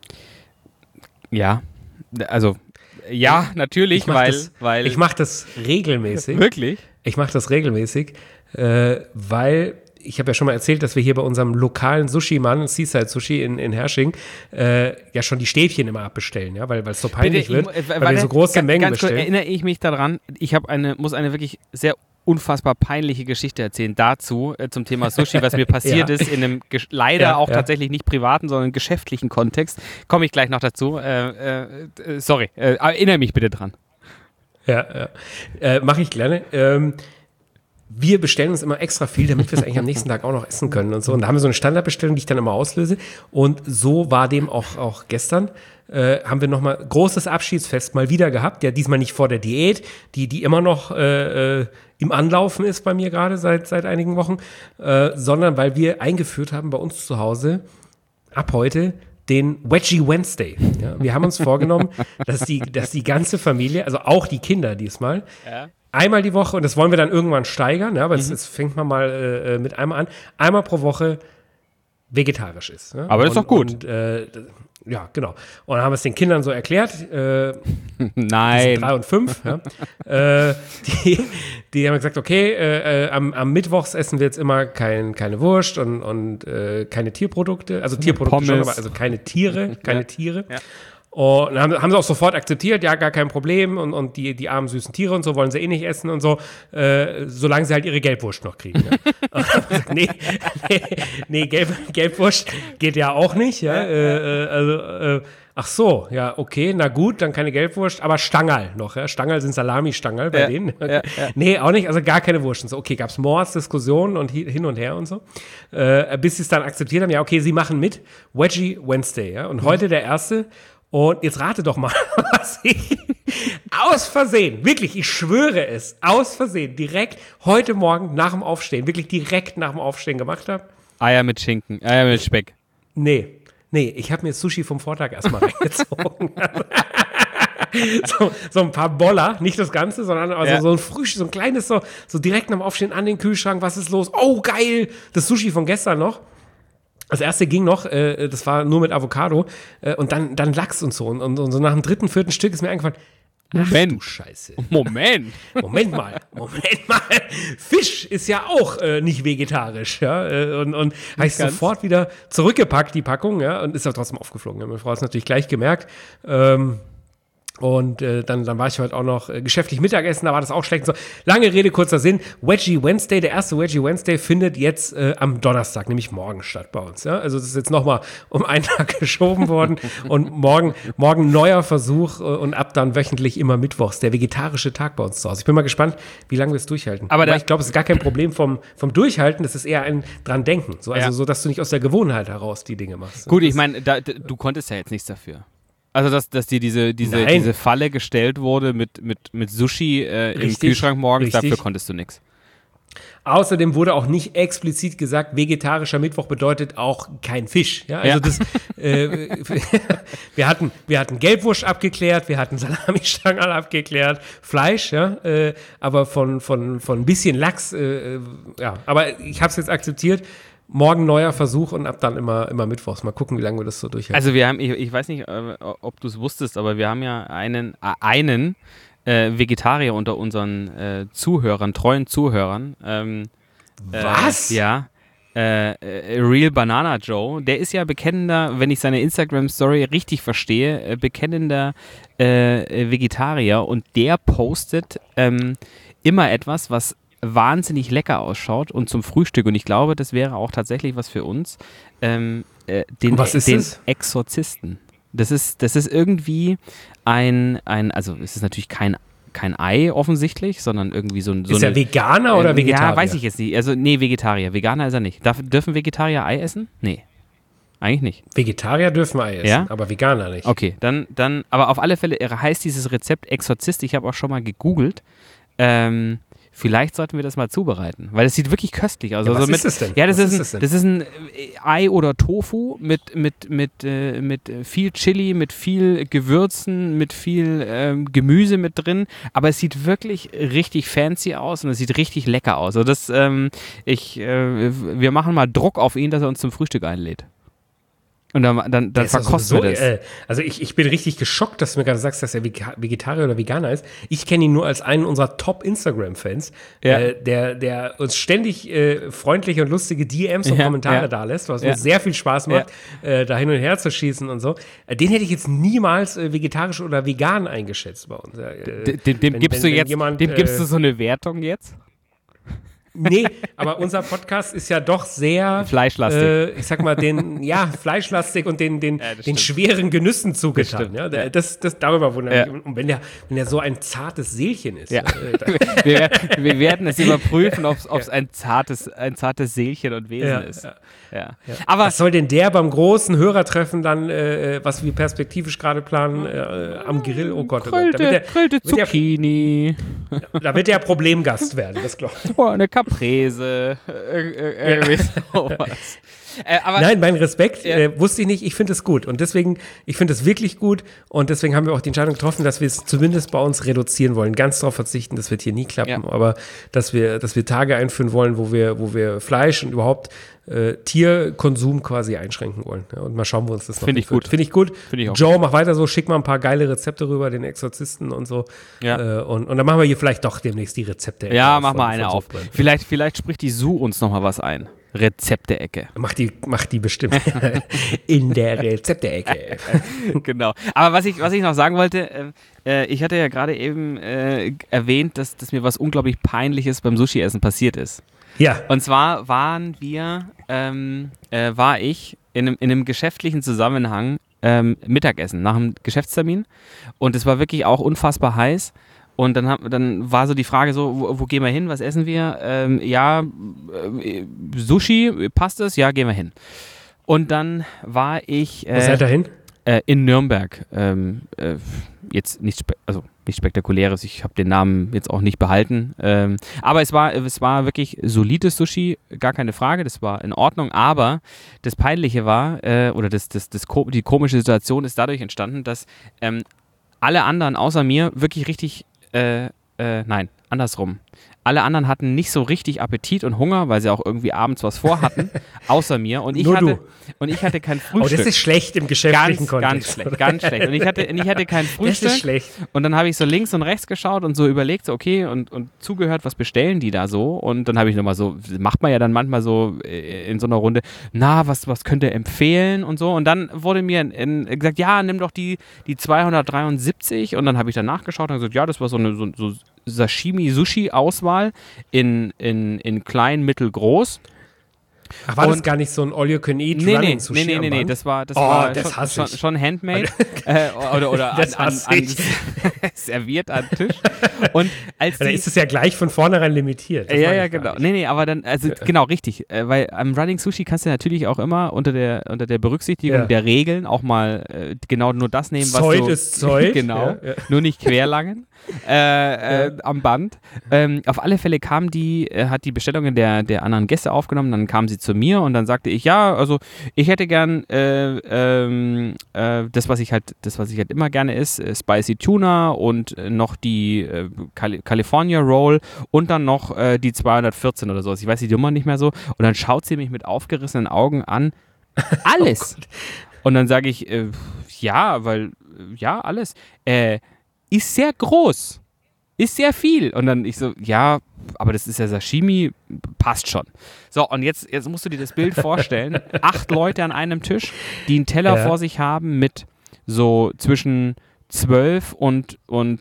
Ja, also ja, natürlich, weil ich mache das regelmäßig. Wirklich? Ich mache das regelmäßig, weil ich habe ja schon mal erzählt, dass wir hier bei unserem lokalen Sushi-Mann, Seaside Sushi in Hersching, ja schon die Stäbchen immer abbestellen, ja, weil es so peinlich wird, weil wir so große Mengen bestellen. Kurz erinnere ich mich daran, muss eine wirklich sehr unfassbar peinliche Geschichte erzählen dazu, zum Thema Sushi, was mir passiert ist, in einem tatsächlich nicht privaten, sondern geschäftlichen Kontext. Komme ich gleich noch dazu. Sorry, erinnere mich bitte dran. Ja. Mache ich gerne. Wir bestellen uns immer extra viel, damit wir es eigentlich am nächsten Tag auch noch essen können und so. Und da haben wir so eine Standardbestellung, die ich dann immer auslöse. Und so war dem auch gestern. Haben wir nochmal großes Abschiedsfest mal wieder gehabt. Ja, diesmal nicht vor der Diät, die immer noch im Anlaufen ist bei mir gerade seit einigen Wochen, sondern weil wir eingeführt haben bei uns zu Hause ab heute den Veggie Wednesday. Ja, wir haben uns vorgenommen, dass die ganze Familie, also auch die Kinder diesmal, einmal die Woche, und das wollen wir dann irgendwann steigern, ja, aber jetzt fängt man mal mit einmal an, einmal pro Woche vegetarisch ist. Ja? Aber das ist doch gut. Und, ja, genau. Und dann haben wir es den Kindern so erklärt. Nein. 3 und 5. Ja. Die haben gesagt, okay, am Mittwochs essen wir jetzt immer keine Wurst und keine Tierprodukte. Also Tierprodukte Pommes. schon, aber also keine Tiere. Ja. Und dann haben sie auch sofort akzeptiert, ja, gar kein Problem. Und die armen, süßen Tiere und so wollen sie eh nicht essen und so, solange sie halt ihre Gelbwurst noch kriegen. Ja. Gesagt, nee, Gelbwurst geht ja auch nicht. Ja. Ach so, ja, okay, na gut, dann keine Gelbwurst, aber Stangerl noch. Ja. Stangerl sind Salami-Stangerl bei denen. Ja. Nee, auch nicht, also gar keine Wurst. Und so, okay, gab es Mordsdiskussionen und hin und her und so. Bis sie es dann akzeptiert haben, ja, okay, sie machen mit. Veggie Wednesday, ja. Und heute der erste. Und jetzt rate doch mal, was ich aus Versehen, wirklich, ich schwöre es, aus Versehen, direkt heute Morgen nach dem Aufstehen, wirklich direkt nach dem Aufstehen gemacht habe. Eier mit Schinken, Eier mit Speck. Nee, ich habe mir Sushi vom Vortag erstmal reingezogen. so ein paar Boller, nicht das Ganze, sondern also so ein Frühstück, so ein kleines, so direkt nach dem Aufstehen an den Kühlschrank, was ist los? Oh, geil, das Sushi von gestern noch. Das erste ging noch, das war nur mit Avocado und dann Lachs und so. Und so nach dem 3., 4. Stück ist mir eingefallen, ach du Scheiße. Moment mal. Fisch ist ja auch nicht vegetarisch. Ja? Und habe ich sofort wieder zurückgepackt, die Packung, ja, und ist aber trotzdem aufgeflogen. Ja? Meine Frau hat es natürlich gleich gemerkt. Und dann war ich heute auch noch geschäftlich Mittagessen, da war das auch schlecht. So, lange Rede, kurzer Sinn. Veggie Wednesday, der erste Veggie Wednesday findet jetzt am Donnerstag, nämlich morgen statt bei uns. Ja? Also das ist jetzt nochmal um einen Tag geschoben worden. Und morgen neuer Versuch und ab dann wöchentlich immer mittwochs, der vegetarische Tag bei uns zu Hause. Ich bin mal gespannt, wie lange wir es durchhalten. Aber ich glaube, es ist gar kein Problem vom Durchhalten, das ist eher ein dran denken. So, also so, dass du nicht aus der Gewohnheit heraus die Dinge machst. Gut, ich meine, du konntest ja jetzt nichts dafür. Also, dass dir diese Falle gestellt wurde mit Sushi im Kühlschrank morgens, dafür konntest du nichts. Außerdem wurde auch nicht explizit gesagt, vegetarischer Mittwoch bedeutet auch kein Fisch. Ja, also das, wir hatten Gelbwurst abgeklärt, wir hatten Salamistangen abgeklärt, Fleisch, ja, aber von ein bisschen Lachs, ja, aber ich habe es jetzt akzeptiert. Morgen neuer Versuch und ab dann immer mittwochs. Mal gucken, wie lange wir das so durchhalten. Also wir haben, ich weiß nicht, ob du es wusstest, aber wir haben ja einen Vegetarier unter unseren Zuhörern, treuen Zuhörern. Was? Ja. Real Banana Joe, der ist ja bekennender, wenn ich seine Instagram-Story richtig verstehe, bekennender Vegetarier und der postet immer etwas, was wahnsinnig lecker ausschaut und zum Frühstück, und ich glaube, das wäre auch tatsächlich was für uns, den Exorzisten. Das ist irgendwie also es ist natürlich kein Ei offensichtlich, sondern irgendwie so ein... Ist er Veganer oder Vegetarier? Ja, weiß ich jetzt nicht. Also nee, Vegetarier. Veganer ist er nicht. Dürfen Vegetarier Ei essen? Nee. Eigentlich nicht. Vegetarier dürfen Ei essen, ja? Aber Veganer nicht. Okay, dann, aber auf alle Fälle heißt dieses Rezept Exorzist, ich habe auch schon mal gegoogelt, vielleicht sollten wir das mal zubereiten, weil es sieht wirklich köstlich aus. Ja, was ist es denn? Ja, das ist ein Ei oder Tofu mit viel Chili, mit viel Gewürzen, mit viel Gemüse mit drin, aber es sieht wirklich richtig fancy aus und es sieht richtig lecker aus. Also wir machen mal Druck auf ihn, dass er uns zum Frühstück einlädt. Und dann verkosten wir das. Also ich bin richtig geschockt, dass du mir gerade sagst, dass er Vegetarier oder Veganer ist. Ich kenne ihn nur als einen unserer Top-Instagram-Fans, der uns ständig freundliche und lustige DMs und Kommentare da lässt, was uns sehr viel Spaß macht, da hin und her zu schießen und so. Den hätte ich jetzt niemals vegetarisch oder vegan eingeschätzt bei uns. Dem gibst du so eine Wertung jetzt? Nee, aber unser Podcast ist ja doch sehr fleischlastig. Ich sag mal, fleischlastig und den schweren Genüssen zugetan. Ja? Das darüber wundert mich. Und wenn der so ein zartes Seelchen ist. Ja. Wir werden es überprüfen, ob es ein zartes Seelchen und Wesen ist. Ja. Aber was soll denn der beim großen Hörertreffen dann, was wir perspektivisch gerade planen, am Grill? Oh Gott, Grillte Zucchini. Da wird der Problemgast werden, das glaube ich. Oh, eine Caprese. Irgendwie sowas. Aber nein, mein Respekt, wusste ich nicht, ich finde es gut und deswegen, ich finde es wirklich gut und deswegen haben wir auch die Entscheidung getroffen, dass wir es zumindest bei uns reduzieren wollen, ganz darauf verzichten, das wird hier nie klappen, aber dass wir Tage einführen wollen, wo wir Fleisch und überhaupt Tierkonsum quasi einschränken wollen. Ja, und mal schauen, wo uns das noch Finde ich gut. Finde ich gut. Find ich auch Joe, gut. mach weiter so, schick mal ein paar geile Rezepte rüber, den Exorzisten und so. Ja. Und dann machen wir hier vielleicht doch demnächst die Rezepte. Ja, mach mal eine auf. Vielleicht spricht die Sue uns noch mal was ein. Rezepte-Ecke. Mach die bestimmt in der Rezepte-Ecke. Genau. Aber was ich noch sagen wollte, ich hatte ja gerade eben erwähnt, dass mir was unglaublich Peinliches beim Sushi-Essen passiert ist. Ja. Und zwar war ich in einem geschäftlichen Zusammenhang Mittagessen nach einem Geschäftstermin und es war wirklich auch unfassbar heiß. Und dann war so die Frage so, wo gehen wir hin, was essen wir? Sushi, passt das? Ja, gehen wir hin. Und dann war ich Wo seid ihr hin? In Nürnberg. Jetzt nichts Spektakuläres, ich habe den Namen jetzt auch nicht behalten. Aber es war wirklich solides Sushi, gar keine Frage, das war in Ordnung. Aber das Peinliche war, die komische Situation ist dadurch entstanden, dass alle anderen außer mir wirklich richtig nein, andersrum. Alle anderen hatten nicht so richtig Appetit und Hunger, weil sie auch irgendwie abends was vorhatten, außer mir. Und ich und ich hatte kein Frühstück. Oh, das ist schlecht im geschäftlichen Kontext. Ganz schlecht. Und ich hatte kein Frühstück. Das ist schlecht. Und dann habe ich so links und rechts geschaut und so überlegt, so okay, und zugehört, was bestellen die da so? Und dann habe ich nochmal so, macht man ja dann manchmal so in so einer Runde, was könnt ihr empfehlen und so. Und dann wurde mir gesagt, ja, nimm doch die 273. Und dann habe ich dann nachgeschaut und gesagt, ja, das war so eine so Sashimi-Sushi-Auswahl in klein, mittel, groß. Ach, war das gar nicht so ein All-You-Can-Eat Running Sushi? Nee, das war schon handmade oder serviert an Tisch. Und dann ist es ja gleich von vornherein limitiert. Ja, genau. Nee, aber dann, also genau, richtig. Weil am Running Sushi kannst du natürlich auch immer unter der Berücksichtigung der Regeln auch mal genau nur das nehmen, was Zeug du... ist Zeug. Genau, nur nicht querlangen. Am Band. Auf alle Fälle hat die Bestellungen der anderen Gäste aufgenommen, dann kamen sie zu mir und dann sagte ich, ja, also ich hätte gern das, was ich halt immer gerne esse, Spicy Tuna und noch die California Roll und dann noch die 214 oder so. Ich weiß die Nummer nicht mehr so. Und dann schaut sie mich mit aufgerissenen Augen an. Alles. Und dann sage ich, ja, alles. Ist sehr groß. Ist sehr viel. Und dann ich so, ja, aber das ist ja Sashimi, passt schon. So, und jetzt musst du dir das Bild vorstellen. 8 Leute an einem Tisch, die einen Teller vor sich haben mit so zwischen 12 und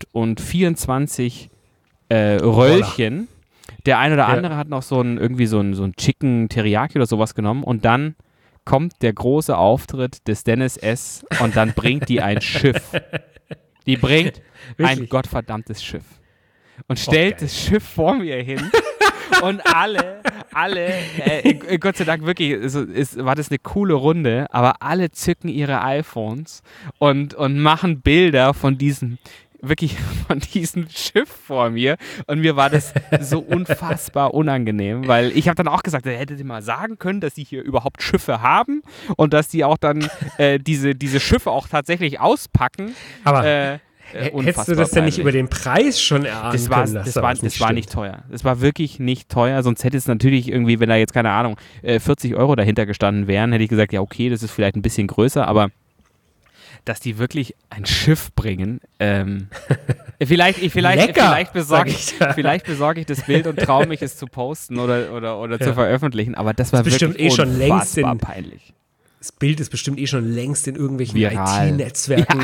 24 Röllchen. Der ein oder andere hat noch so ein Chicken Teriyaki oder sowas genommen und dann kommt der große Auftritt des Dennis S. und dann bringt die ein Schiff. Die bringt ein gottverdammtes Schiff und stellt das Schiff vor mir hin und alle, Gott sei Dank wirklich, war das eine coole Runde, aber alle zücken ihre iPhones und machen Bilder von diesem Schiff vor mir und mir war das so unfassbar unangenehm, weil ich habe dann auch gesagt, hätte sie mal sagen können, dass sie hier überhaupt Schiffe haben und dass die auch dann diese Schiffe auch tatsächlich auspacken. Aber hättest du das denn nicht über den Preis schon erahnen können? Das war nicht teuer. Das war wirklich nicht teuer, sonst hätte es natürlich irgendwie, wenn da jetzt, keine Ahnung, 40 € dahinter gestanden wären, hätte ich gesagt, ja okay, das ist vielleicht ein bisschen größer, aber dass die wirklich ein Schiff bringen. Vielleicht besorge ich das Bild und traue mich, es zu posten oder zu veröffentlichen, aber das war wirklich unfassbar peinlich. Das Bild ist bestimmt schon längst in irgendwelchen IT-Netzwerken,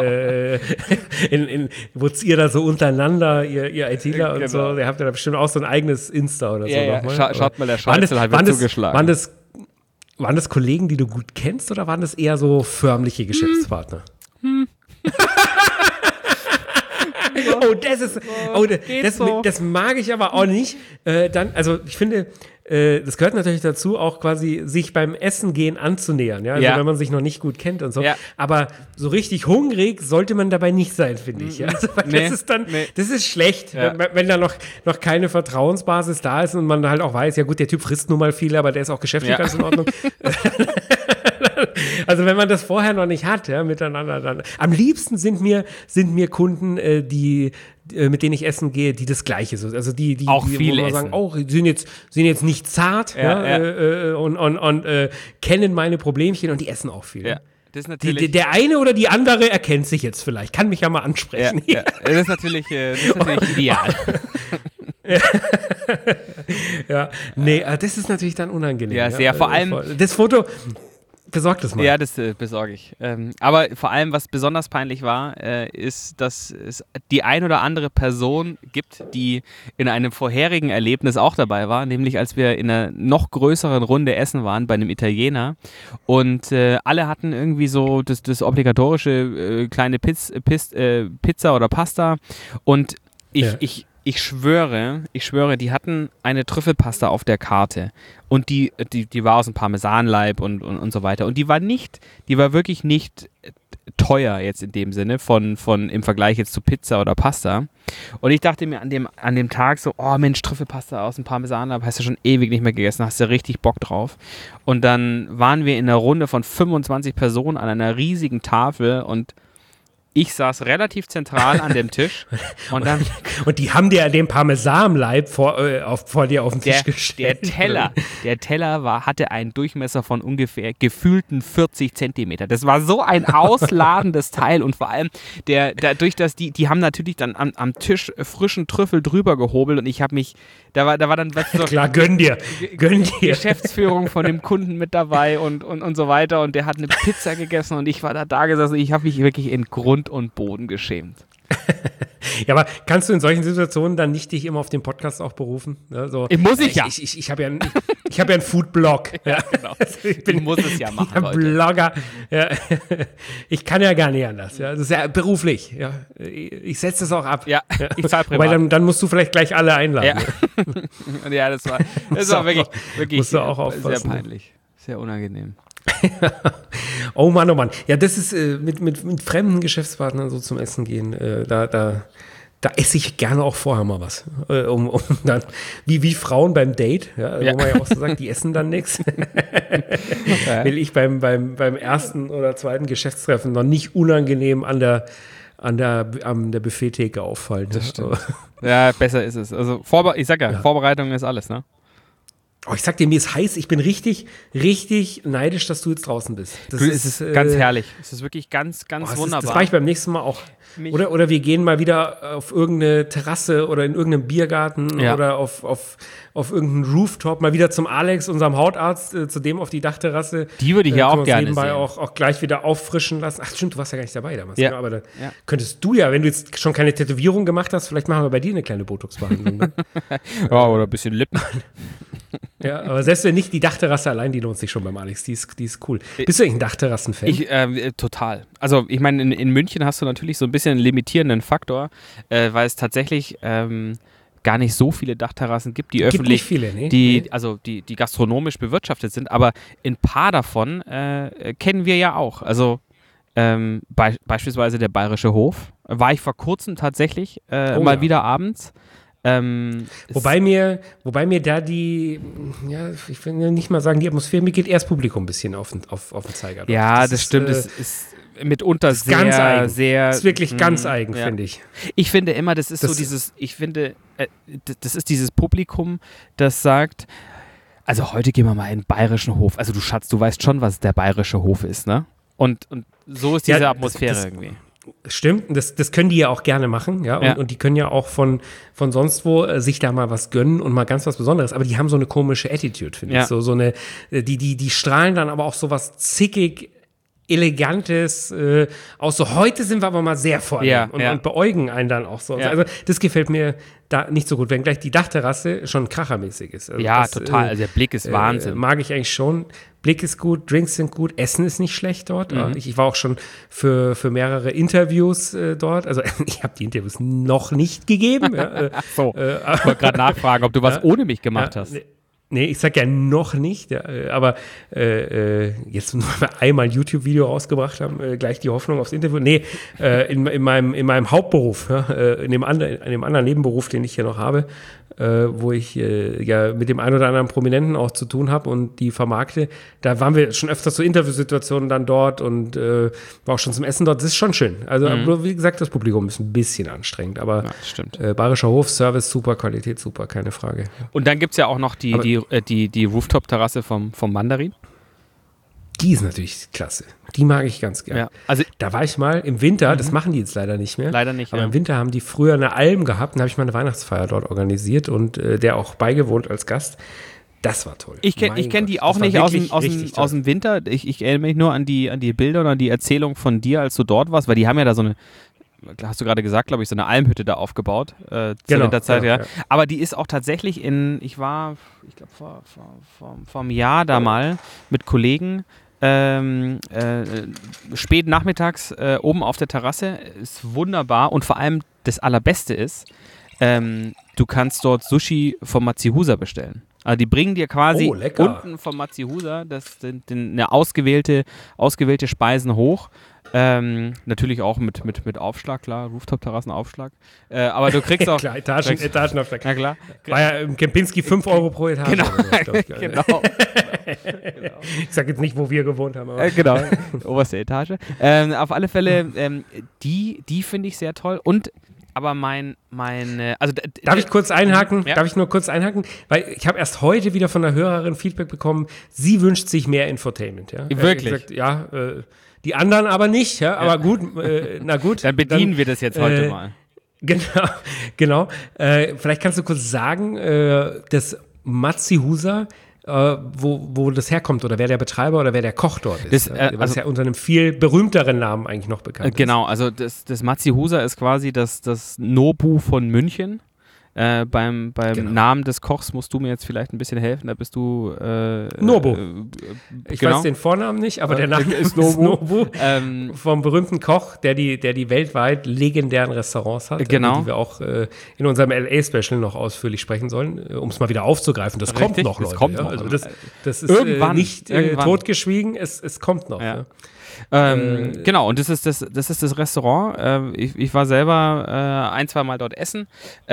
wo ihr da so untereinander, ihr ITler und so, ihr habt ja da bestimmt auch so ein eigenes Insta oder so. Schaut mal, der Scheißel hat mir zugeschlagen. Waren das Kollegen, die du gut kennst, oder waren das eher so förmliche Geschäftspartner? Das mag ich aber auch nicht. Also ich finde, das gehört natürlich dazu, auch quasi sich beim Essen gehen anzunähern, ja? Also wenn man sich noch nicht gut kennt und so. Ja. Aber so richtig hungrig sollte man dabei nicht sein, finde ich. Ja? Also, das ist schlecht, wenn da noch keine Vertrauensbasis da ist und man halt auch weiß, ja gut, der Typ frisst nun mal viel, aber der ist auch geschäftlich ganz in Ordnung. Also wenn man das vorher noch nicht hat, miteinander dann. Am liebsten sind mir Kunden, mit denen ich essen gehe, die das Gleiche sind. Also die auch viel essen. Sagen, sind jetzt nicht zart und kennen meine Problemchen und die essen auch viel. Ja. Das ist natürlich der eine oder die andere erkennt sich jetzt vielleicht. Kann mich ja mal ansprechen. Ja. Das ist natürlich ideal. Das ist natürlich dann unangenehm. Ja, sehr. Vor allem das Foto. Besorg das mal. Ja, das besorge ich. Aber vor allem, was besonders peinlich war, ist, dass es die ein oder andere Person gibt, die in einem vorherigen Erlebnis auch dabei war, nämlich als wir in einer noch größeren Runde essen waren bei einem Italiener und alle hatten irgendwie so das obligatorische kleine Pizza oder Pasta und ich schwöre, die hatten eine Trüffelpasta auf der Karte und die war aus dem Parmesanleib und so weiter und die war wirklich nicht teuer jetzt in dem Sinne von im Vergleich jetzt zu Pizza oder Pasta und ich dachte mir an dem Tag so, oh Mensch, Trüffelpasta aus dem Parmesanleib, hast du schon ewig nicht mehr gegessen, hast du richtig Bock drauf und dann waren wir in einer Runde von 25 Personen an einer riesigen Tafel und Ich saß relativ zentral an dem Tisch und die haben dir den Parmesanleib vor dir auf den Tisch gestellt. Der Teller hatte einen Durchmesser von ungefähr gefühlten 40 Zentimeter. Das war so ein ausladendes Teil und vor allem dadurch, dass die haben natürlich dann am Tisch frischen Trüffel drüber gehobelt und ich habe mich, da war dann was so klar, gönn dir. Geschäftsführung von dem Kunden mit dabei und so weiter und der hat eine Pizza gegessen und ich war da gesessen und ich habe mich wirklich in Grund und Boden geschämt. Ja, aber kannst du in solchen Situationen dann nicht dich immer auf den Podcast auch berufen? Ja, so, muss ich ja. Ich habe ja einen Food-Blog. Ja, genau. Ich muss es ja machen, Leute. Blogger. Ja. Ich kann ja gar nicht anders. Ja. Das ist ja beruflich. Ja. Ich setze das auch ab. Ja, ich zahle privat. Wobei dann musst du vielleicht gleich alle einladen. Ja, ja das war wirklich musst du auch aufpassen. Sehr peinlich. Sehr unangenehm. Oh Mann, oh Mann. Ja, das ist mit fremden Geschäftspartnern so zum Essen gehen. Da esse ich gerne auch vorher mal was. Um dann, wie Frauen beim Date, ja, wo man ja auch so sagt, die essen dann nichts. Will ich beim ersten oder zweiten Geschäftstreffen noch nicht unangenehm an der Buffettheke auffallen. Das stimmt. Ja, besser ist es. Also Vorbereitung ist alles, ne? Oh, ich sag dir, mir ist heiß. Ich bin richtig, richtig neidisch, dass du jetzt draußen bist. Es ist ganz herrlich. Es ist wirklich ganz wunderbar. Das mache ich beim nächsten Mal auch. Oder wir gehen mal wieder auf irgendeine Terrasse oder in irgendeinen Biergarten oder auf irgendeinen Rooftop, mal wieder zum Alex, unserem Hautarzt, zu dem auf die Dachterrasse. Die würde ich ja auch gerne nebenbei sehen. Auch gleich wieder auffrischen lassen. Ach stimmt, du warst ja gar nicht dabei damals. Ja. Ne? Aber dann könntest du ja, wenn du jetzt schon keine Tätowierung gemacht hast, vielleicht machen wir bei dir eine kleine Botox-Behandlung. Ne? Ja, oder ein bisschen Lippen. Ja, aber selbst wenn nicht, die Dachterrasse allein, die lohnt sich schon beim Alex. Die ist cool. Bist du eigentlich ein Dachterrassen-Fan? Total. Also ich meine, in München hast du natürlich so ein bisschen einen limitierenden Faktor, weil es tatsächlich gar nicht so viele Dachterrassen gibt, die öffentlich, nicht viele, ne? die gastronomisch bewirtschaftet sind, aber ein paar davon kennen wir ja auch. Also beispielsweise der Bayerische Hof. War ich vor kurzem tatsächlich mal wieder abends. Wobei mir da ich will nicht mal sagen, die Atmosphäre, mir geht erst Publikum ein bisschen auf den Zeiger. Ja, das stimmt. Das ist mitunter das ist ganz eigen. sehr. Das ist wirklich ganz eigen, finde ich. Ich finde immer, das ist so dieses, das ist dieses Publikum, das sagt, also heute gehen wir mal in den Bayerischen Hof. Also du Schatz, du weißt schon, was der Bayerische Hof ist, ne? Und so ist diese Atmosphäre irgendwie. Stimmt, das können die ja auch gerne machen, ja, und die können ja auch von sonst wo sich da mal was gönnen und mal ganz was Besonderes, aber die haben so eine komische Attitude, finde ich, so eine, die strahlen dann aber auch so was zickig Elegantes aus, so heute sind wir aber mal sehr vornehm und beäugen einen dann auch so. Also das gefällt mir da nicht so gut, wenn gleich die Dachterrasse schon krachermäßig ist. Also das, total, also der Blick ist Wahnsinn. Mag ich eigentlich schon. Blick ist gut, Drinks sind gut, Essen ist nicht schlecht dort. Mhm. Ich war auch schon für mehrere Interviews dort. Also ich habe die Interviews noch nicht gegeben. Ach so, ich wollte gerade nachfragen, ob du was ohne mich gemacht hast. Nee, ich sag ja noch nicht, aber jetzt nur mal einmal ein YouTube-Video rausgebracht haben, gleich die Hoffnung aufs Interview. Nee, in meinem Hauptberuf, in dem anderen Nebenberuf, den ich hier noch habe, wo ich mit dem einen oder anderen Prominenten auch zu tun habe und die vermarkte, da waren wir schon öfters so Interviewsituationen dann dort und war auch schon zum Essen dort. Das ist schon schön. Also wie gesagt, das Publikum ist ein bisschen anstrengend, aber stimmt. Bayerischer Hof, Service super, Qualität super, keine Frage. Und dann gibt es ja auch noch die Rooftop-Terrasse vom Mandarin. Die ist natürlich klasse. Die mag ich ganz gerne. Ja, also da war ich mal im Winter, das machen die jetzt leider nicht mehr. Leider nicht, aber im Winter haben die früher eine Alm gehabt, und da habe ich mal eine Weihnachtsfeier dort organisiert und der auch beigewohnt als Gast. Das war toll. Ich kenn die auch nicht aus dem Winter. Ich erinnere mich nur an die Bilder und an die Erzählung von dir, als du dort warst, weil die haben ja da so eine, hast du gerade gesagt, glaube ich, so eine Almhütte da aufgebaut zur Winterzeit. Ja. Aber die ist auch tatsächlich ich glaube vor einem Jahr da mal mit Kollegen spät nachmittags oben auf der Terrasse, ist wunderbar und vor allem das Allerbeste ist, du kannst dort Sushi vom Matsuhusa bestellen. Also die bringen dir quasi unten vom Matzihuser eine ausgewählte Speisen hoch. Natürlich auch mit Aufschlag, klar, Rooftop-Terrassenaufschlag. Aber du kriegst auch... klar, Etagenaufschlag. Na klar. War ja im Kempinski 5 Euro pro Etage. Genau. Ich sag jetzt nicht, wo wir gewohnt haben. Aber. Genau, oberste Etage. Auf alle Fälle, die finde ich sehr toll. Und aber also Darf ich kurz einhaken? Ja. Darf ich nur kurz einhaken? Weil ich habe erst heute wieder von einer Hörerin Feedback bekommen, sie wünscht sich mehr Infotainment. Ja? Wirklich? Gesagt, die anderen aber nicht. Ja? Aber gut, na gut. Dann bedienen wir das jetzt heute mal. Genau. Vielleicht kannst du kurz sagen, das Matzihuser, wo das herkommt oder wer der Betreiber oder wer der Koch dort ist. Was ja unter einem viel berühmteren Namen eigentlich noch bekannt ist. Genau, also das Matzihuser ist quasi das Nobu von München. Beim Namen des Kochs musst du mir jetzt vielleicht ein bisschen helfen, da bist du Nobu. Ich weiß den Vornamen nicht, aber der Name ist Nobu. Vom berühmten Koch, der die weltweit legendären Restaurants hat, genau. Die wir auch in unserem LA-Special noch ausführlich sprechen sollen, um es mal wieder aufzugreifen. Das kommt noch, Leute. Das kommt noch. Also das ist nicht totgeschwiegen, es kommt noch. Ja. Genau, und das ist das Restaurant. Ich war selber 1-2 Mal dort essen.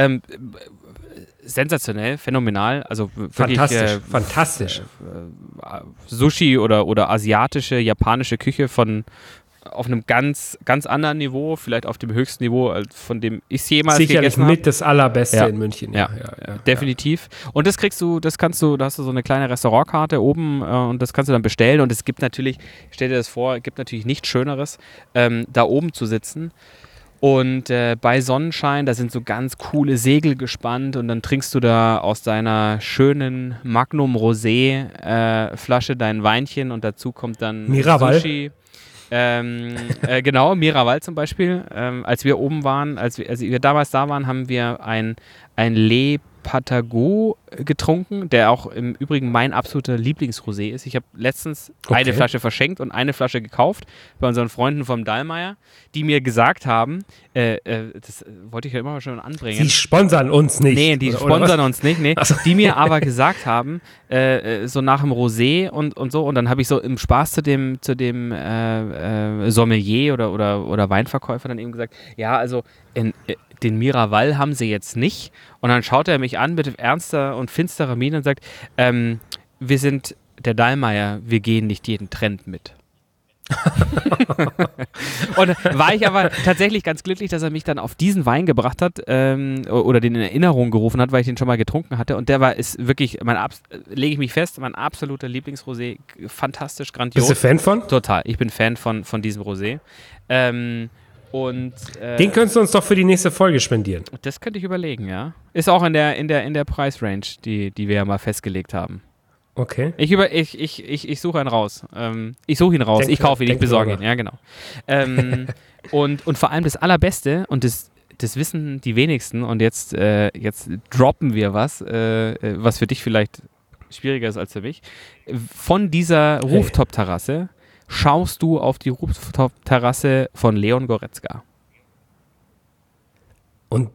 Sensationell, phänomenal. Also wirklich, fantastisch. Sushi oder asiatische, japanische Küche auf einem ganz, ganz anderen Niveau, vielleicht auf dem höchsten Niveau, von dem ich es jemals gegessen habe. Sicherlich mit das Allerbeste in München. Ja, definitiv. Und da hast du so eine kleine Restaurantkarte oben und das kannst du dann bestellen und es gibt natürlich, stell dir das vor, gibt natürlich nichts Schöneres, da oben zu sitzen. Und bei Sonnenschein, da sind so ganz coole Segel gespannt und dann trinkst du da aus deiner schönen Magnum Rosé Flasche dein Weinchen und dazu kommt dann Miraval. Sushi. Genau, Miraval zum Beispiel. Als wir oben waren, als wir damals da waren, haben wir ein Le Patagot getrunken, der auch im Übrigen mein absoluter Lieblingsrosé ist. Ich habe letztens eine Flasche verschenkt und eine Flasche gekauft bei unseren Freunden vom Dallmayr, die mir gesagt haben, das wollte ich ja immer schon anbringen. Die sponsern uns nicht. Nee, die sponsern uns nicht, nee. Also. Die mir aber gesagt haben, so nach dem Rosé und so, und dann habe ich so im Spaß zu dem Sommelier oder Weinverkäufer dann eben gesagt, ja, also den Miraval haben sie jetzt nicht. Und dann schaut er mich an mit ernster und finsterer Miene und sagt, wir sind der Dallmayr, wir gehen nicht jeden Trend mit. Und war ich aber tatsächlich ganz glücklich, dass er mich dann auf diesen Wein gebracht hat oder den in Erinnerung gerufen hat, weil ich den schon mal getrunken hatte. Und der ist wirklich, lege ich mich fest, mein absoluter Lieblingsrosé. Fantastisch, grandios. Bist du Fan von? Total. Ich bin Fan von diesem Rosé. Den könntest du uns doch für die nächste Folge spendieren. Das könnte ich überlegen, ja. Ist auch in der Preisrange, die wir ja mal festgelegt haben. Okay. Ich suche einen raus. Ich suche ihn raus, ich kaufe ihn, ich besorge ihn. Ja, genau. Und vor allem das Allerbeste, und das wissen die wenigsten, und jetzt droppen wir was für dich vielleicht schwieriger ist als für mich. Von dieser Rooftop-Terrasse schaust du auf die Rooftop-Terrasse von Leon Goretzka. Und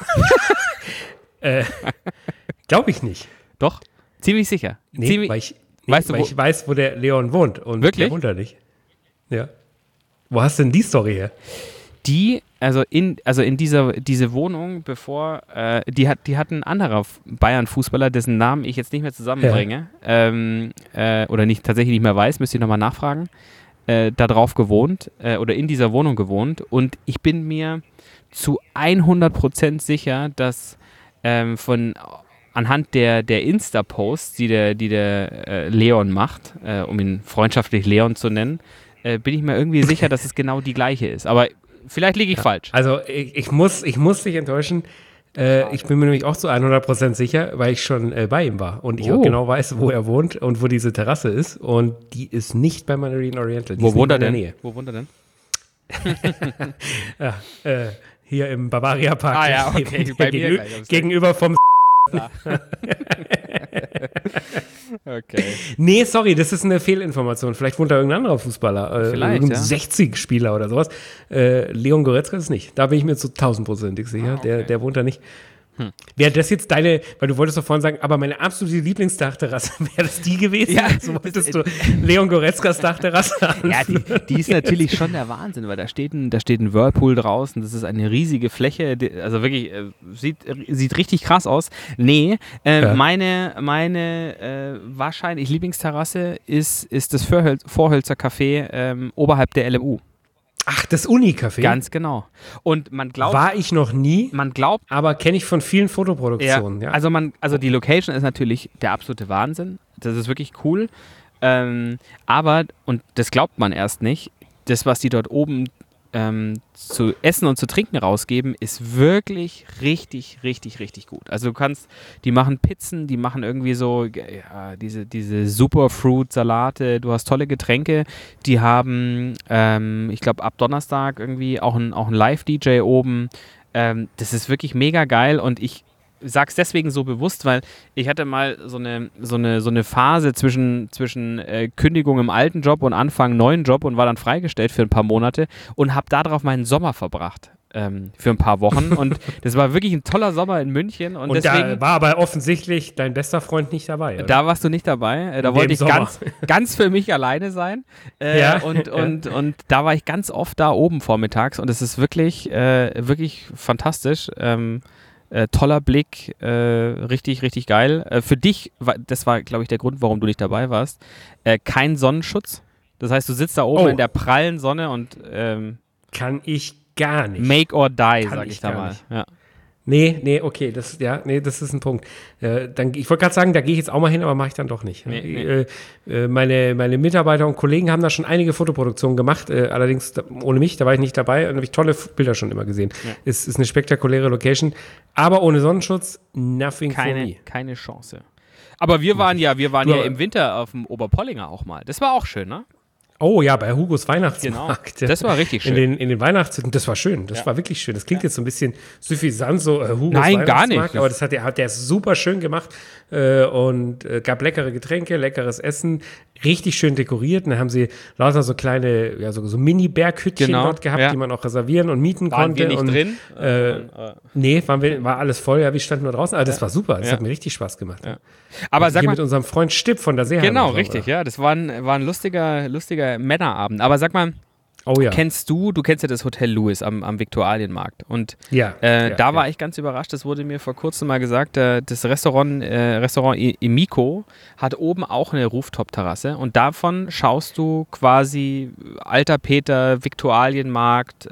glaube ich nicht. Doch, ziemlich sicher. Nee, weil ich weiß, wo der Leon wohnt. Und wirklich? Der wohnt da nicht. Ja. Wo hast du denn die Story her? In diese Wohnung, bevor, die hat ein anderer Bayern-Fußballer, dessen Namen ich jetzt nicht mehr zusammenbringe, oder tatsächlich nicht mehr weiß, müsste ich nochmal nachfragen, da drauf gewohnt, oder in dieser Wohnung gewohnt, und ich bin mir zu 100% sicher, dass anhand der Insta-Posts, die der Leon macht, um ihn freundschaftlich Leon zu nennen, bin ich mir irgendwie sicher, dass es genau die gleiche ist. Aber vielleicht liege ich falsch. Also ich muss dich enttäuschen. Ich bin mir nämlich auch zu 100% sicher, weil ich schon bei ihm war. Und ich auch genau weiß, wo er wohnt und wo diese Terrasse ist. Und die ist nicht bei Mandarin Oriental. Wo wohnt er denn? Wo wohnt er denn? Hier im Bavaria Park. Ah ja, okay. Bei mir gegenüber vom Okay. Nee, sorry, das ist eine Fehlinformation. Vielleicht wohnt da irgendein anderer Fußballer. Irgendein 60-Spieler oder sowas. Leon Goretzka ist nicht. Da bin ich mir zu 1000%ig sicher. Okay. Der wohnt da nicht. Wäre das jetzt deine, weil du wolltest doch vorhin sagen, aber meine absolute Lieblingsdachterrasse, wäre das die gewesen? Ja, so wolltest du Leon Goretzkas Dachterrasse anführen. Ja, die ist natürlich schon der Wahnsinn, weil da steht ein Whirlpool draußen, das ist eine riesige Fläche, also wirklich, sieht richtig krass aus. Nee, meine wahrscheinlich Lieblingsterrasse ist das Vorhölzer Café oberhalb der LMU. Ach, das Uni-Café? Ganz genau. Und man glaubt... War ich noch nie, man glaubt, aber kenne ich von vielen Fotoproduktionen. Ja. Also die Location ist natürlich der absolute Wahnsinn. Das ist wirklich cool. Aber, und das glaubt man erst nicht, das, was die dort oben zu essen und zu trinken rausgeben, ist wirklich richtig, richtig, richtig gut. Also die machen Pizzen, die machen irgendwie so diese Superfruit-Salate, du hast tolle Getränke, die haben, ich glaube, ab Donnerstag irgendwie auch ein Live-DJ oben. Das ist wirklich mega geil und ich sag's deswegen so bewusst, weil ich hatte mal so eine Phase zwischen Kündigung im alten Job und Anfang neuen Job und war dann freigestellt für ein paar Monate und habe darauf meinen Sommer verbracht. Für ein paar Wochen und das war wirklich ein toller Sommer in München. Und deswegen, da war aber offensichtlich dein bester Freund nicht dabei, oder? Da warst du nicht dabei, da wollte ich ganz für mich alleine sein und da war ich ganz oft da oben vormittags und es ist wirklich, wirklich fantastisch. Toller Blick, richtig, richtig geil. Für dich, das war, glaube ich, der Grund, warum du nicht dabei warst, kein Sonnenschutz. Das heißt, du sitzt da oben in der prallen Sonne und kann ich gar nicht. Make or die, sag ich da mal. Ja. Nee, okay, das ist ein Punkt. Ich wollte gerade sagen, da gehe ich jetzt auch mal hin, aber mache ich dann doch nicht. Nee. Meine Mitarbeiter und Kollegen haben da schon einige Fotoproduktionen gemacht, allerdings ohne mich, da war ich nicht dabei, und habe ich tolle Bilder schon immer gesehen. Ja. Ist eine spektakuläre Location, aber ohne Sonnenschutz, nothing for me. Keine Chance. Aber wir waren ja im Winter auf dem Oberpollinger auch mal. Das war auch schön, ne? Oh ja, bei Hugos Weihnachtsmarkt. Genau. Das war richtig schön. In den Weihnachtshütten, das war schön. Das war wirklich schön. Das klingt jetzt so ein bisschen suffisant, so Hugos Nein, Weihnachtsmarkt. Gar nicht. Aber das hat der super schön gemacht und gab leckere Getränke, leckeres Essen, richtig schön dekoriert. Und dann haben sie lauter so kleine, ja, so Mini-Berghütchen dort gehabt, die man auch reservieren und mieten konnte. Waren wir nicht drin? Nee, war alles voll. Ja, wir standen nur draußen. Aber das war super. Das hat mir richtig Spaß gemacht. Ja. Aber sag mal, mit unserem Freund Stipp von der Seeheim. Genau, richtig, ja. Das war ein lustiger Männerabend. Aber sag mal, kennst du kennst ja das Hotel Louis am Viktualienmarkt. Und da war ich ganz überrascht, das wurde mir vor kurzem mal gesagt, das Restaurant Emiko hat oben auch eine Rooftop-Terrasse und davon schaust du quasi Alter Peter, Viktualienmarkt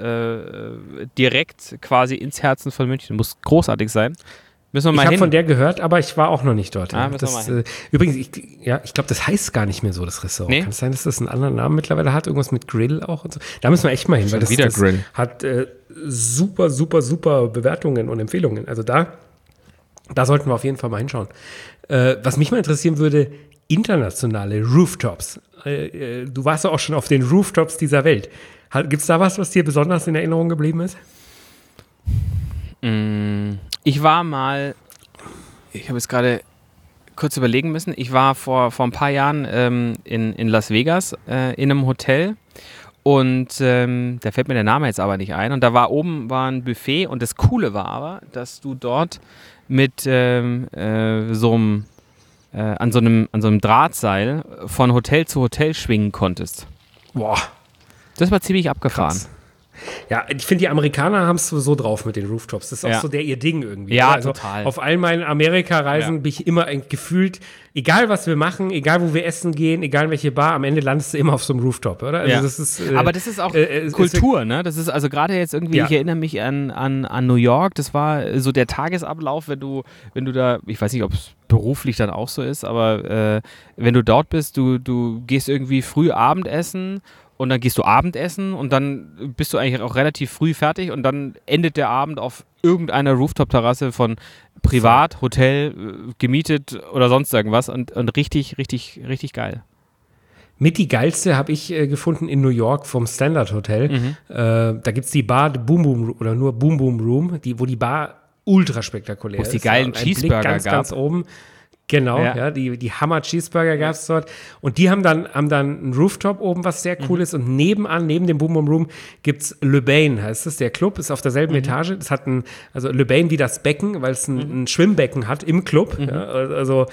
direkt quasi ins Herzen von München. Muss großartig sein. Ich habe von der gehört, aber ich war auch noch nicht dort. Übrigens, ich glaube, das heißt gar nicht mehr so, das Restaurant. Nee? Kann es sein, dass das einen anderen Namen mittlerweile hat? Irgendwas mit Grill auch und so? Da müssen wir echt mal hin, weil das hat super, super, super Bewertungen und Empfehlungen. Also da sollten wir auf jeden Fall mal hinschauen. Was mich mal interessieren würde, internationale Rooftops. Du warst ja auch schon auf den Rooftops dieser Welt. Gibt es da was dir besonders in Erinnerung geblieben ist? Ich war mal, ich habe jetzt gerade kurz überlegen müssen, ich war vor ein paar Jahren in Las Vegas in einem Hotel und da fällt mir der Name jetzt aber nicht ein und da war ein Buffet und das Coole war aber, dass du dort mit an so einem Drahtseil von Hotel zu Hotel schwingen konntest. Boah. Das war ziemlich abgefahren. Krass. Ja, ich finde, die Amerikaner haben es so drauf mit den Rooftops. Das ist auch so ihr Ding irgendwie. Ja, also total. Auf all meinen Amerika-Reisen bin ich immer gefühlt, egal was wir machen, egal wo wir essen gehen, egal in welche Bar, am Ende landest du immer auf so einem Rooftop, oder? Also das ist, aber das ist auch Kultur, ne? Das ist also gerade jetzt irgendwie, ich erinnere mich an New York, das war so der Tagesablauf, wenn du da, ich weiß nicht, ob es beruflich dann auch so ist, aber wenn du dort bist, du gehst irgendwie früh Abendessen und dann gehst du Abendessen und dann bist du eigentlich auch relativ früh fertig und dann endet der Abend auf irgendeiner Rooftop-Terrasse von Privat, Hotel, gemietet oder sonst irgendwas und richtig, richtig, richtig geil. Mit die geilste habe ich gefunden in New York vom Standard Hotel. Da gibt es die Bar Boom Boom oder nur Boom Boom Room, wo die Bar ultra spektakulär ist. Wo es die geilen Cheeseburger ganz, gab. Ganz oben. Genau, ja, die Hammer-Cheeseburger gab es dort. Und die haben dann einen Rooftop oben, was sehr cool ist. Und neben dem Boom Boom Room gibt es Le Bain, heißt es. Der Club ist auf derselben Etage. Das hat also Le Bain wie das Becken, weil es ein Schwimmbecken hat im Club. Ja, also,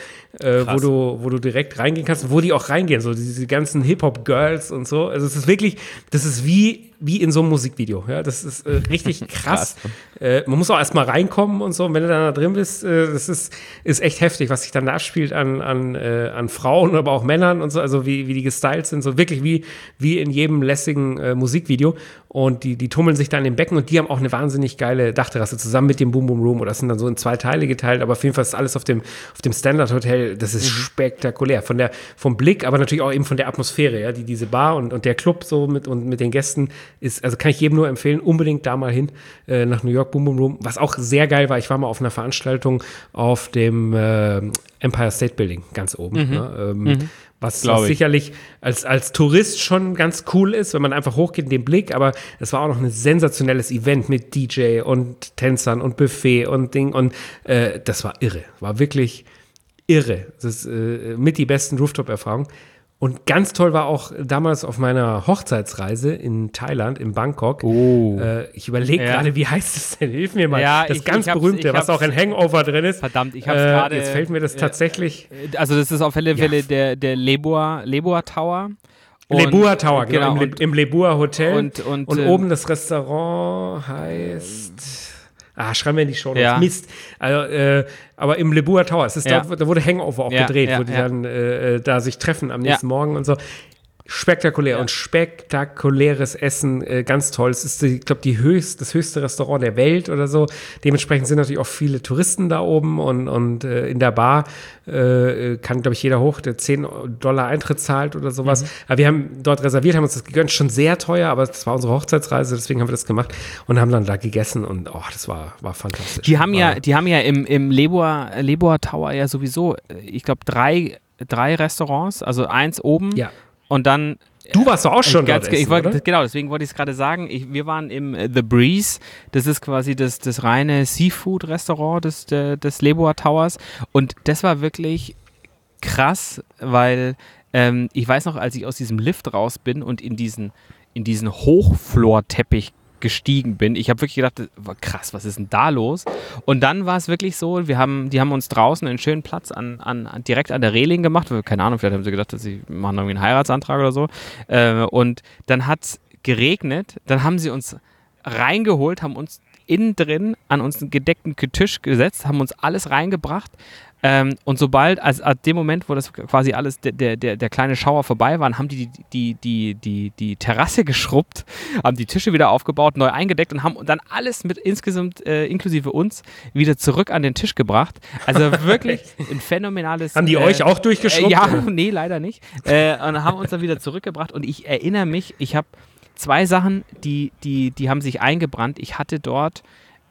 wo du direkt reingehen kannst, wo die auch reingehen. So diese ganzen Hip-Hop-Girls und so. Also es ist wirklich, das ist wie in so einem Musikvideo. Ja, das ist richtig krass. Man muss auch erstmal reinkommen und so. Und wenn du dann da drin bist, das ist echt heftig, was sich dann da abspielt an Frauen, aber auch Männern und so, also wie die gestylt sind, so wirklich wie in jedem lässigen Musikvideo. Und die tummeln sich dann im Becken und die haben auch eine wahnsinnig geile Dachterrasse zusammen mit dem Boom Boom Room. Oder das sind dann so in 2 Teile geteilt, aber auf jeden Fall ist alles auf dem Standard Hotel. Das ist spektakulär. Vom Blick, aber natürlich auch eben von der Atmosphäre, ja, diese Bar und der Club so mit den Gästen ist, also kann ich jedem nur empfehlen, unbedingt da mal hin, nach New York Boom Boom Room. Was auch sehr geil war, ich war mal auf einer Veranstaltung auf dem Empire State Building, ganz oben. Was sicherlich als Tourist schon ganz cool ist, wenn man einfach hochgeht in den Blick, aber es war auch noch ein sensationelles Event mit DJ und Tänzern und Buffet und Ding und das war irre, war wirklich irre. Das ist mit die besten Rooftop-Erfahrungen. Und ganz toll war auch damals auf meiner Hochzeitsreise in Thailand, in Bangkok. Ich überlege gerade, wie heißt es denn? Hilf mir mal. Ja, das ganz berühmte, was auch in Hangover drin ist. Verdammt, ich hab's gerade. Jetzt fällt mir das tatsächlich. Also das ist auf alle Fälle der Lebua Tower. Lebua Tower, genau. Im Lebua Hotel. Und oben das Restaurant heißt... schreiben wir in die Show Notes. Mist. Also, aber im Lebua Tower, es ist da wurde Hangover auch gedreht, wo die dann da sich treffen am nächsten Morgen und so. Spektakulär und spektakuläres Essen, ganz toll. Es ist, ich glaube, das höchste Restaurant der Welt oder so. Dementsprechend sind natürlich auch viele Touristen da oben und in der Bar kann, glaube ich, jeder hoch, der $10 Eintritt zahlt oder sowas. Aber wir haben dort reserviert, haben uns das gegönnt, schon sehr teuer, aber das war unsere Hochzeitsreise, deswegen haben wir das gemacht und haben dann da gegessen und das war fantastisch. Die haben ja im Lebua Tower ja sowieso, ich glaube, drei Restaurants, also eins oben. Ja. Und dann. Du warst doch auch schon dort essen, genau, deswegen wollte ich es gerade sagen. Wir waren im The Breeze. Das ist quasi das reine Seafood-Restaurant des Lebua Towers. Und das war wirklich krass, weil ich weiß noch, als ich aus diesem Lift raus bin und in diesen Hochflorteppich gestiegen bin. Ich habe wirklich gedacht, krass, was ist denn da los? Und dann war es wirklich so, die haben uns draußen einen schönen Platz direkt an der Reling gemacht. Keine Ahnung, vielleicht haben sie gedacht, dass sie machen irgendwie einen Heiratsantrag oder so. Und dann hat es geregnet, dann haben sie uns reingeholt, haben uns innen drin an uns einen gedeckten Tisch gesetzt, haben uns alles reingebracht. Und sobald, also ab dem Moment, wo das quasi alles, der kleine Schauer vorbei war, haben die Terrasse geschrubbt, haben die Tische wieder aufgebaut, neu eingedeckt und haben dann alles mit insgesamt, inklusive uns, wieder zurück an den Tisch gebracht. Also wirklich ein phänomenales... Haben die euch auch durchgeschrubbt? Nee, leider nicht. Und haben uns dann wieder zurückgebracht und ich erinnere mich, ich habe 2 Sachen, die haben sich eingebrannt. Ich hatte dort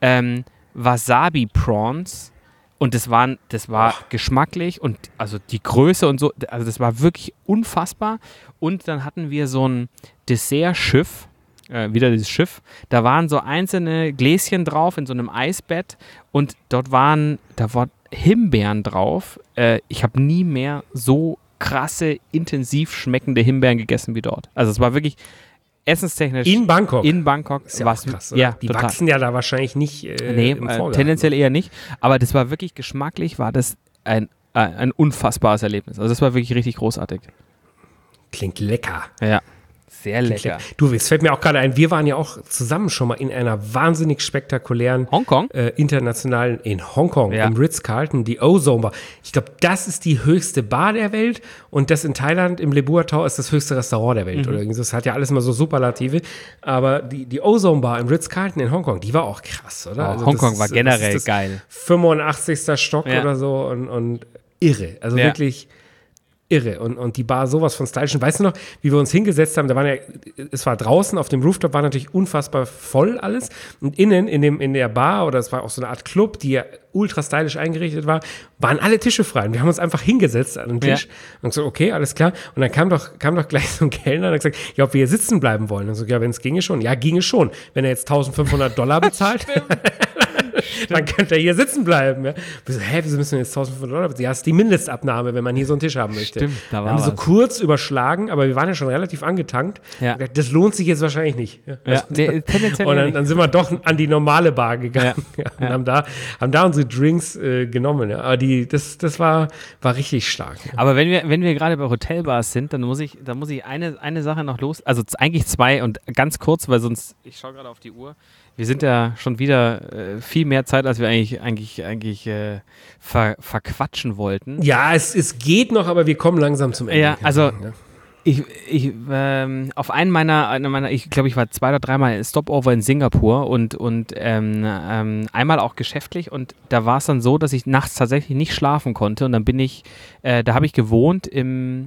Wasabi Prawns. Und das war geschmacklich und also die Größe und so, also das war wirklich unfassbar. Und dann hatten wir so ein Dessertschiff, wieder dieses Schiff, da waren so einzelne Gläschen drauf in so einem Eisbett und da waren Himbeeren drauf. Ich habe nie mehr so krasse, intensiv schmeckende Himbeeren gegessen wie dort. Also es war wirklich... Essenstechnisch. In Bangkok? In Bangkok. Ist ja auch krass, oder? Ja, die total. wachsen ja da wahrscheinlich nicht im Vorgarten. Tendenziell eher nicht. Aber das war wirklich geschmacklich, war das ein unfassbares Erlebnis. Also das war wirklich richtig großartig. Klingt lecker. Ja, sehr lecker. Du, es fällt mir auch gerade ein, wir waren ja auch zusammen schon mal in einer wahnsinnig spektakulären internationalen, in Hongkong, im Ritz-Carlton, die Ozone Bar. Ich glaube, das ist die höchste Bar der Welt und das in Thailand im Lebua Tower ist das höchste Restaurant der Welt. Oder irgendwie so. Das hat ja alles immer so Superlative. Aber die Ozone Bar im Ritz-Carlton in Hongkong, die war auch krass, oder? Also Hongkong war generell das geil. 85. Stock oder so und irre. Also wirklich irre. Und die Bar sowas von stylisch. Und weißt du noch, wie wir uns hingesetzt haben, es war draußen auf dem Rooftop, war natürlich unfassbar voll alles. Und innen in der Bar, oder es war auch so eine Art Club, die ja ultra stylisch eingerichtet war, waren alle Tische frei. Und wir haben uns einfach hingesetzt an den Tisch und so, okay, alles klar. Und dann kam doch gleich so ein Kellner und hat gesagt, ja, ob wir hier sitzen bleiben wollen. Und so, ja, wenn es ginge schon. Ja, ginge schon. Wenn er jetzt $1.500 bezahlt. Dann könnt ihr hier sitzen bleiben. Ja. So, wieso müssen wir jetzt 1.500 $? Ja, das ist die Mindestabnahme, wenn man hier so einen Tisch haben möchte. Stimmt, da war wir haben so kurz überschlagen, aber wir waren ja schon relativ angetankt. Ja. Das lohnt sich jetzt wahrscheinlich nicht. Ja. Tendenziell und dann sind wir doch an die normale Bar gegangen und haben da unsere Drinks genommen. Ja. Aber das war richtig stark. Ja. Aber wenn wir gerade bei Hotelbars sind, dann muss ich eine Sache noch los. Also eigentlich zwei und ganz kurz, weil sonst, ich schaue gerade auf die Uhr, wir sind ja schon wieder viel mehr Zeit, als wir eigentlich verquatschen wollten. Ja, es geht noch, aber wir kommen langsam zum Ende. Ja, also ich auf einen meiner, ich glaube, ich war 2 oder 3 Mal in Stopover in Singapur und einmal auch geschäftlich und da war es dann so, dass ich nachts tatsächlich nicht schlafen konnte und dann bin ich, da habe ich gewohnt in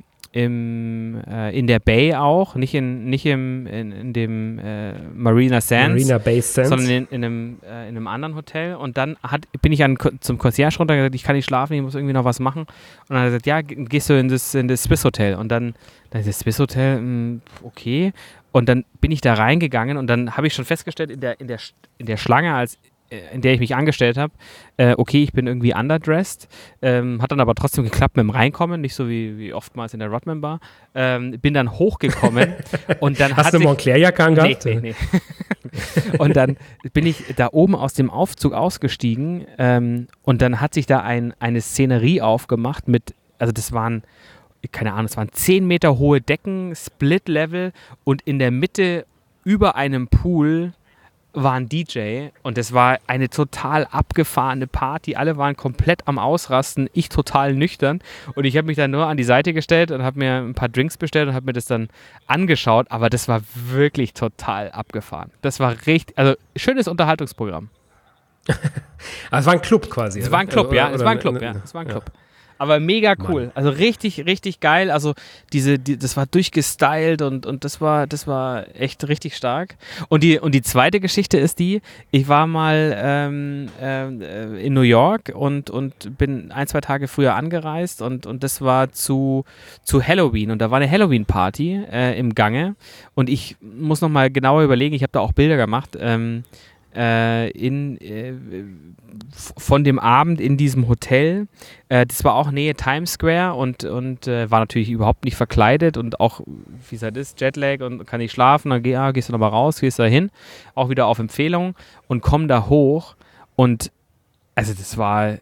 der Bay auch, nicht in dem Marina Sands, Marina Bay Sands, sondern in einem anderen Hotel und dann bin ich zum Concierge runter und gesagt, ich kann nicht schlafen, ich muss irgendwie noch was machen und dann hat er gesagt, ja, gehst du in das Swiss Hotel und dann das Swiss Hotel, okay und dann bin ich da reingegangen und dann habe ich schon festgestellt in der Schlange, in der ich mich angestellt habe, okay, ich bin irgendwie underdressed, hat dann aber trotzdem geklappt mit dem Reinkommen, nicht so wie oftmals in der Rodman Bar, bin dann hochgekommen und dann Hast du eine Moncler-Jacke angehabt? Nee. Und dann bin ich da oben aus dem Aufzug ausgestiegen und dann hat sich da eine Szenerie aufgemacht also das waren, keine Ahnung, es waren 10 Meter hohe Decken, Split-Level und in der Mitte über einem Pool war ein DJ und es war eine total abgefahrene Party. Alle waren komplett am Ausrasten, ich total nüchtern und ich habe mich dann nur an die Seite gestellt und habe mir ein paar Drinks bestellt und habe mir das dann angeschaut, aber das war wirklich total abgefahren. Das war richtig, also schönes Unterhaltungsprogramm. Aber es war ein Club quasi. Es war ein Club, ja. Es war ein Club. Aber mega cool. Also richtig, richtig geil. Also das war durchgestylt und das war echt richtig stark. Und die zweite Geschichte ist ich war mal in New York und bin 1-2 Tage früher angereist und das war zu Halloween. Und da war eine Halloween-Party im Gange. Und ich muss nochmal genauer überlegen, ich habe da auch Bilder gemacht, von dem Abend in diesem Hotel. Das war auch Nähe Times Square und war natürlich überhaupt nicht verkleidet und auch, wie es halt ist, Jetlag und kann nicht schlafen, dann gehst du nochmal raus, gehst da hin, auch wieder auf Empfehlung und komm da hoch und also das war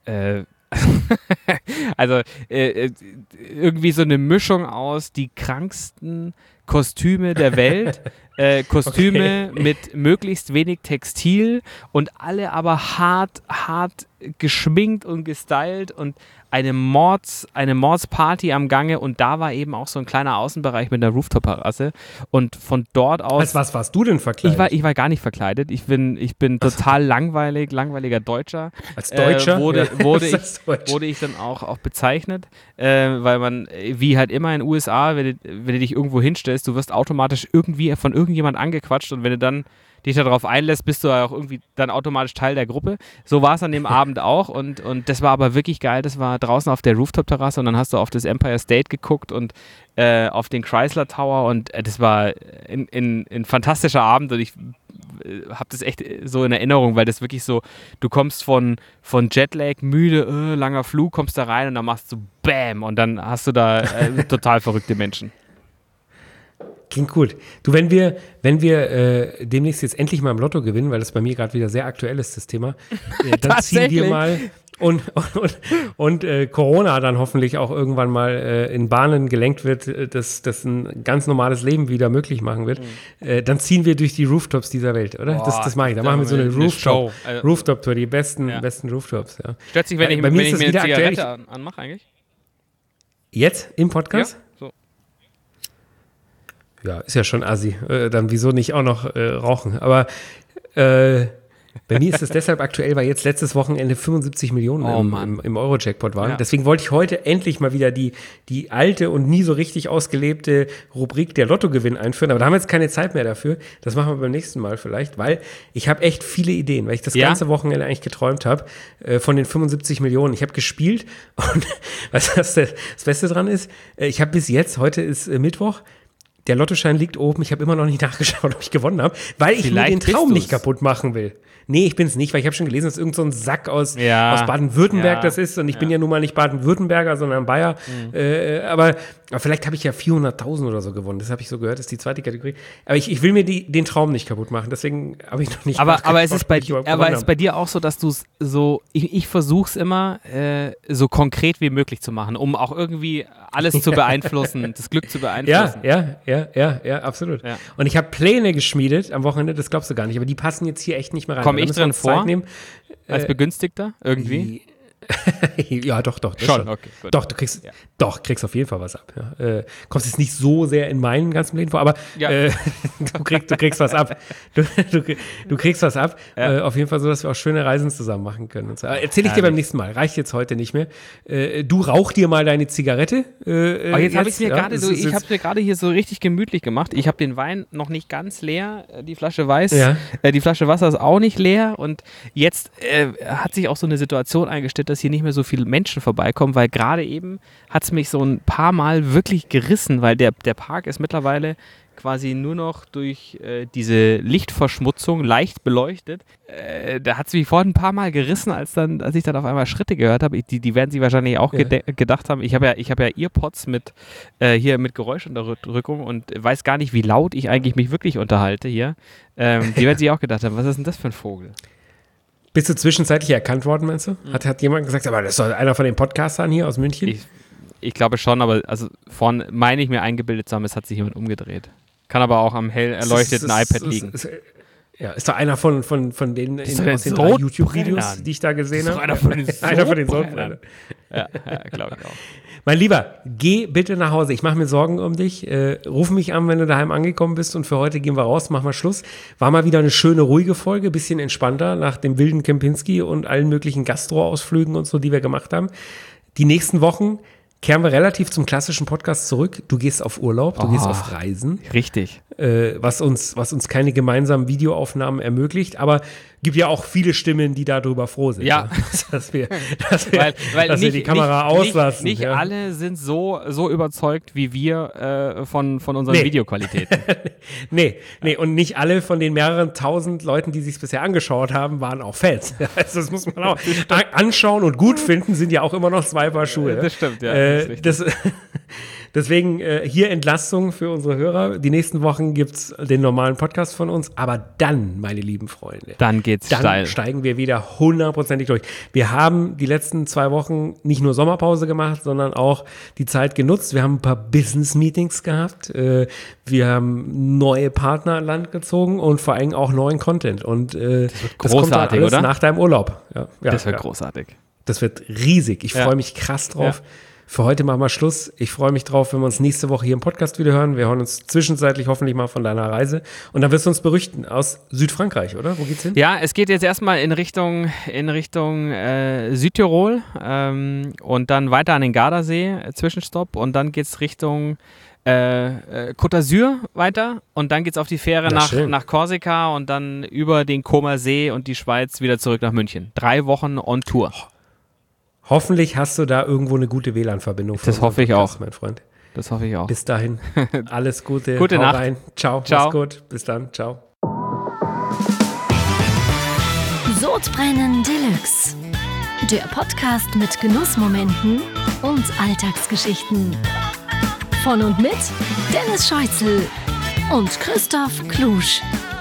irgendwie so eine Mischung aus die kranksten Kostüme der Welt, Kostüme mit möglichst wenig Textil und alle aber hart geschminkt und gestylt und eine Mordsparty am Gange und da war eben auch so ein kleiner Außenbereich mit einer Rooftop-Terrasse und von dort aus... Als was warst du denn verkleidet? Ich war gar nicht verkleidet. Ich bin total langweiliger Deutscher. Als Deutscher? Wurde ich dann auch bezeichnet, weil man, wie halt immer in den USA, wenn du dich irgendwo hinstellst, du wirst automatisch irgendwie von irgendjemand angequatscht und wenn du dann dich darauf einlässt, bist du auch irgendwie dann automatisch Teil der Gruppe. So war es an dem Abend auch und das war aber wirklich geil. Das war draußen auf der Rooftop-Terrasse und dann hast du auf das Empire State geguckt und auf den Chrysler Tower und das war ein fantastischer Abend und ich habe das echt so in Erinnerung, weil das wirklich so, du kommst von Jetlag, müde, langer Flug, kommst da rein und dann machst du BÄM und dann hast du da total verrückte Menschen. Klingt gut. Du, wenn wir demnächst jetzt endlich mal im Lotto gewinnen, weil das bei mir gerade wieder sehr aktuell ist, das Thema, dann ziehen wir mal und Corona dann hoffentlich auch irgendwann mal in Bahnen gelenkt wird, dass ein ganz normales Leben wieder möglich machen wird, dann ziehen wir durch die Rooftops dieser Welt, oder? Boah, das mache ich. Da machen wir so eine Rooftop-Tour, die besten Rooftops. Ja. Stört sich, wenn ich mir eine Zigarette anmache eigentlich? Jetzt? Im Podcast? Ja, so. Ja, ist ja schon assi. Dann wieso nicht auch noch rauchen? Aber bei mir ist es deshalb aktuell, weil jetzt letztes Wochenende 75 Millionen im Euro-Jackpot waren. Ja. Deswegen wollte ich heute endlich mal wieder die alte und nie so richtig ausgelebte Rubrik der Lottogewinn einführen. Aber da haben wir jetzt keine Zeit mehr dafür. Das machen wir beim nächsten Mal vielleicht, weil ich habe echt viele Ideen, weil ich das ganze Wochenende eigentlich geträumt habe von den 75 Millionen. Ich habe gespielt und weißt du, was das Beste dran ist? Ich habe bis jetzt, heute ist Mittwoch, der Lottoschein liegt oben. Ich habe immer noch nicht nachgeschaut, ob ich gewonnen habe, weil ich mir den Traum nicht kaputt machen will. Nee, ich bin es nicht, weil ich habe schon gelesen, dass irgend so ein Sack aus Baden-Württemberg das ist und ich bin ja nun mal nicht Baden-Württemberger, sondern Bayer. Aber vielleicht habe ich ja 400.000 oder so gewonnen. Das habe ich so gehört, das ist die zweite Kategorie. Aber ich will mir den Traum nicht kaputt machen, deswegen habe ich noch nicht. Aber es ist bei dir auch so, dass du es so, ich versuche es immer so konkret wie möglich zu machen, um auch irgendwie alles zu beeinflussen, das Glück zu beeinflussen. Ja, absolut. Ja. Und ich habe Pläne geschmiedet am Wochenende, das glaubst du gar nicht, aber die passen jetzt hier echt nicht mehr rein. Komme ich drin vor? Als Begünstigter irgendwie? Ja, doch. Schon, okay, gut. Doch, du kriegst auf jeden Fall was ab. Ja. Kommst jetzt nicht so sehr in meinen ganzen Plänen vor, aber du kriegst was ab. Du kriegst was ab. Ja. Auf jeden Fall so, dass wir auch schöne Reisen zusammen machen können. Und so. Erzähle ich dir beim nächsten Mal. Reicht jetzt heute nicht mehr. Du rauch dir mal deine Zigarette. Jetzt habe ich es mir gerade hier so richtig gemütlich gemacht. Ich habe den Wein noch nicht ganz leer. Die Flasche die Flasche Wasser ist auch nicht leer. Und jetzt hat sich auch so eine Situation eingestellt, dass hier nicht mehr so viele Menschen vorbeikommen, weil gerade eben hat es mich so ein paar Mal wirklich gerissen, weil der Park ist mittlerweile quasi nur noch durch diese Lichtverschmutzung leicht beleuchtet. Da hat es mich vorhin ein paar Mal gerissen, als ich dann auf einmal Schritte gehört habe. Die werden sich wahrscheinlich auch gedacht haben. Ich habe ja Earpods mit Geräuschunterdrückung und weiß gar nicht, wie laut ich eigentlich mich wirklich unterhalte hier. Die werden sich auch gedacht haben, was ist denn das für ein Vogel? Bist du zwischenzeitlich erkannt worden, meinst du? Hat jemand gesagt, aber das ist doch einer von den Podcastern hier aus München? Ich glaube schon, aber also vorhin meine ich mir eingebildet zu haben, es hat sich jemand umgedreht. Kann aber auch am hell erleuchteten iPad liegen. Ist doch einer von denen aus den 3 YouTube-Videos, die ich da gesehen habe. Einer von den Sodbrennern. Ja, glaube ich auch. Mein Lieber, geh bitte nach Hause. Ich mache mir Sorgen um dich. Ruf mich an, wenn du daheim angekommen bist. Und für heute gehen wir raus, machen wir Schluss. War mal wieder eine schöne, ruhige Folge. Bisschen entspannter nach dem wilden Kempinski und allen möglichen Gastro-Ausflügen und so, die wir gemacht haben. Die nächsten Wochen kehren wir relativ zum klassischen Podcast zurück. Du gehst auf Urlaub, du gehst auf Reisen. Richtig. Was uns keine gemeinsamen Videoaufnahmen ermöglicht, aber gibt ja auch viele Stimmen, die darüber froh sind. Ja. Dass wir die Kamera auslassen. Nicht alle sind so überzeugt wie wir von unseren Videoqualitäten. Nee, und nicht alle von den mehreren tausend Leuten, die sich bisher angeschaut haben, waren auch Fans. Also das muss man auch anschauen und gut finden, sind ja auch immer noch 2 Paar Schuhe. Das stimmt, ja. Deswegen hier Entlastung für unsere Hörer. Die nächsten Wochen gibt es den normalen Podcast von uns. Aber dann, meine lieben Freunde, dann steigen wir wieder 100%ig durch. Wir haben die letzten 2 Wochen nicht nur Sommerpause gemacht, sondern auch die Zeit genutzt. Wir haben ein paar Business-Meetings gehabt. Wir haben neue Partner an Land gezogen und vor allem auch neuen Content. Und das wird großartig, alles oder? Nach deinem Urlaub. Ja, das wird großartig. Das wird riesig. Ich freue mich krass drauf. Ja. Für heute machen wir Schluss. Ich freue mich drauf, wenn wir uns nächste Woche hier im Podcast wieder hören. Wir hören uns zwischenzeitlich hoffentlich mal von deiner Reise. Und dann wirst du uns berichten aus Südfrankreich, oder? Wo geht's hin? Ja, es geht jetzt erstmal in Richtung Südtirol und dann weiter an den Gardasee, Zwischenstopp. Und dann geht's Richtung Côte d'Azur weiter. Und dann geht's auf die Fähre nach Korsika und dann über den Comer See und die Schweiz wieder zurück nach München. 3 Wochen on Tour. Hoffentlich hast du da irgendwo eine gute WLAN-Verbindung. Das hoffe ich auch. Mein Freund. Das hoffe ich auch. Bis dahin. Alles Gute. Gute Nacht. Rein. Ciao. Mach's gut. Bis dann. Ciao. Sodbrennen Deluxe. Der Podcast mit Genussmomenten und Alltagsgeschichten. Von und mit Dennis Scheuzel und Christoph Klusch.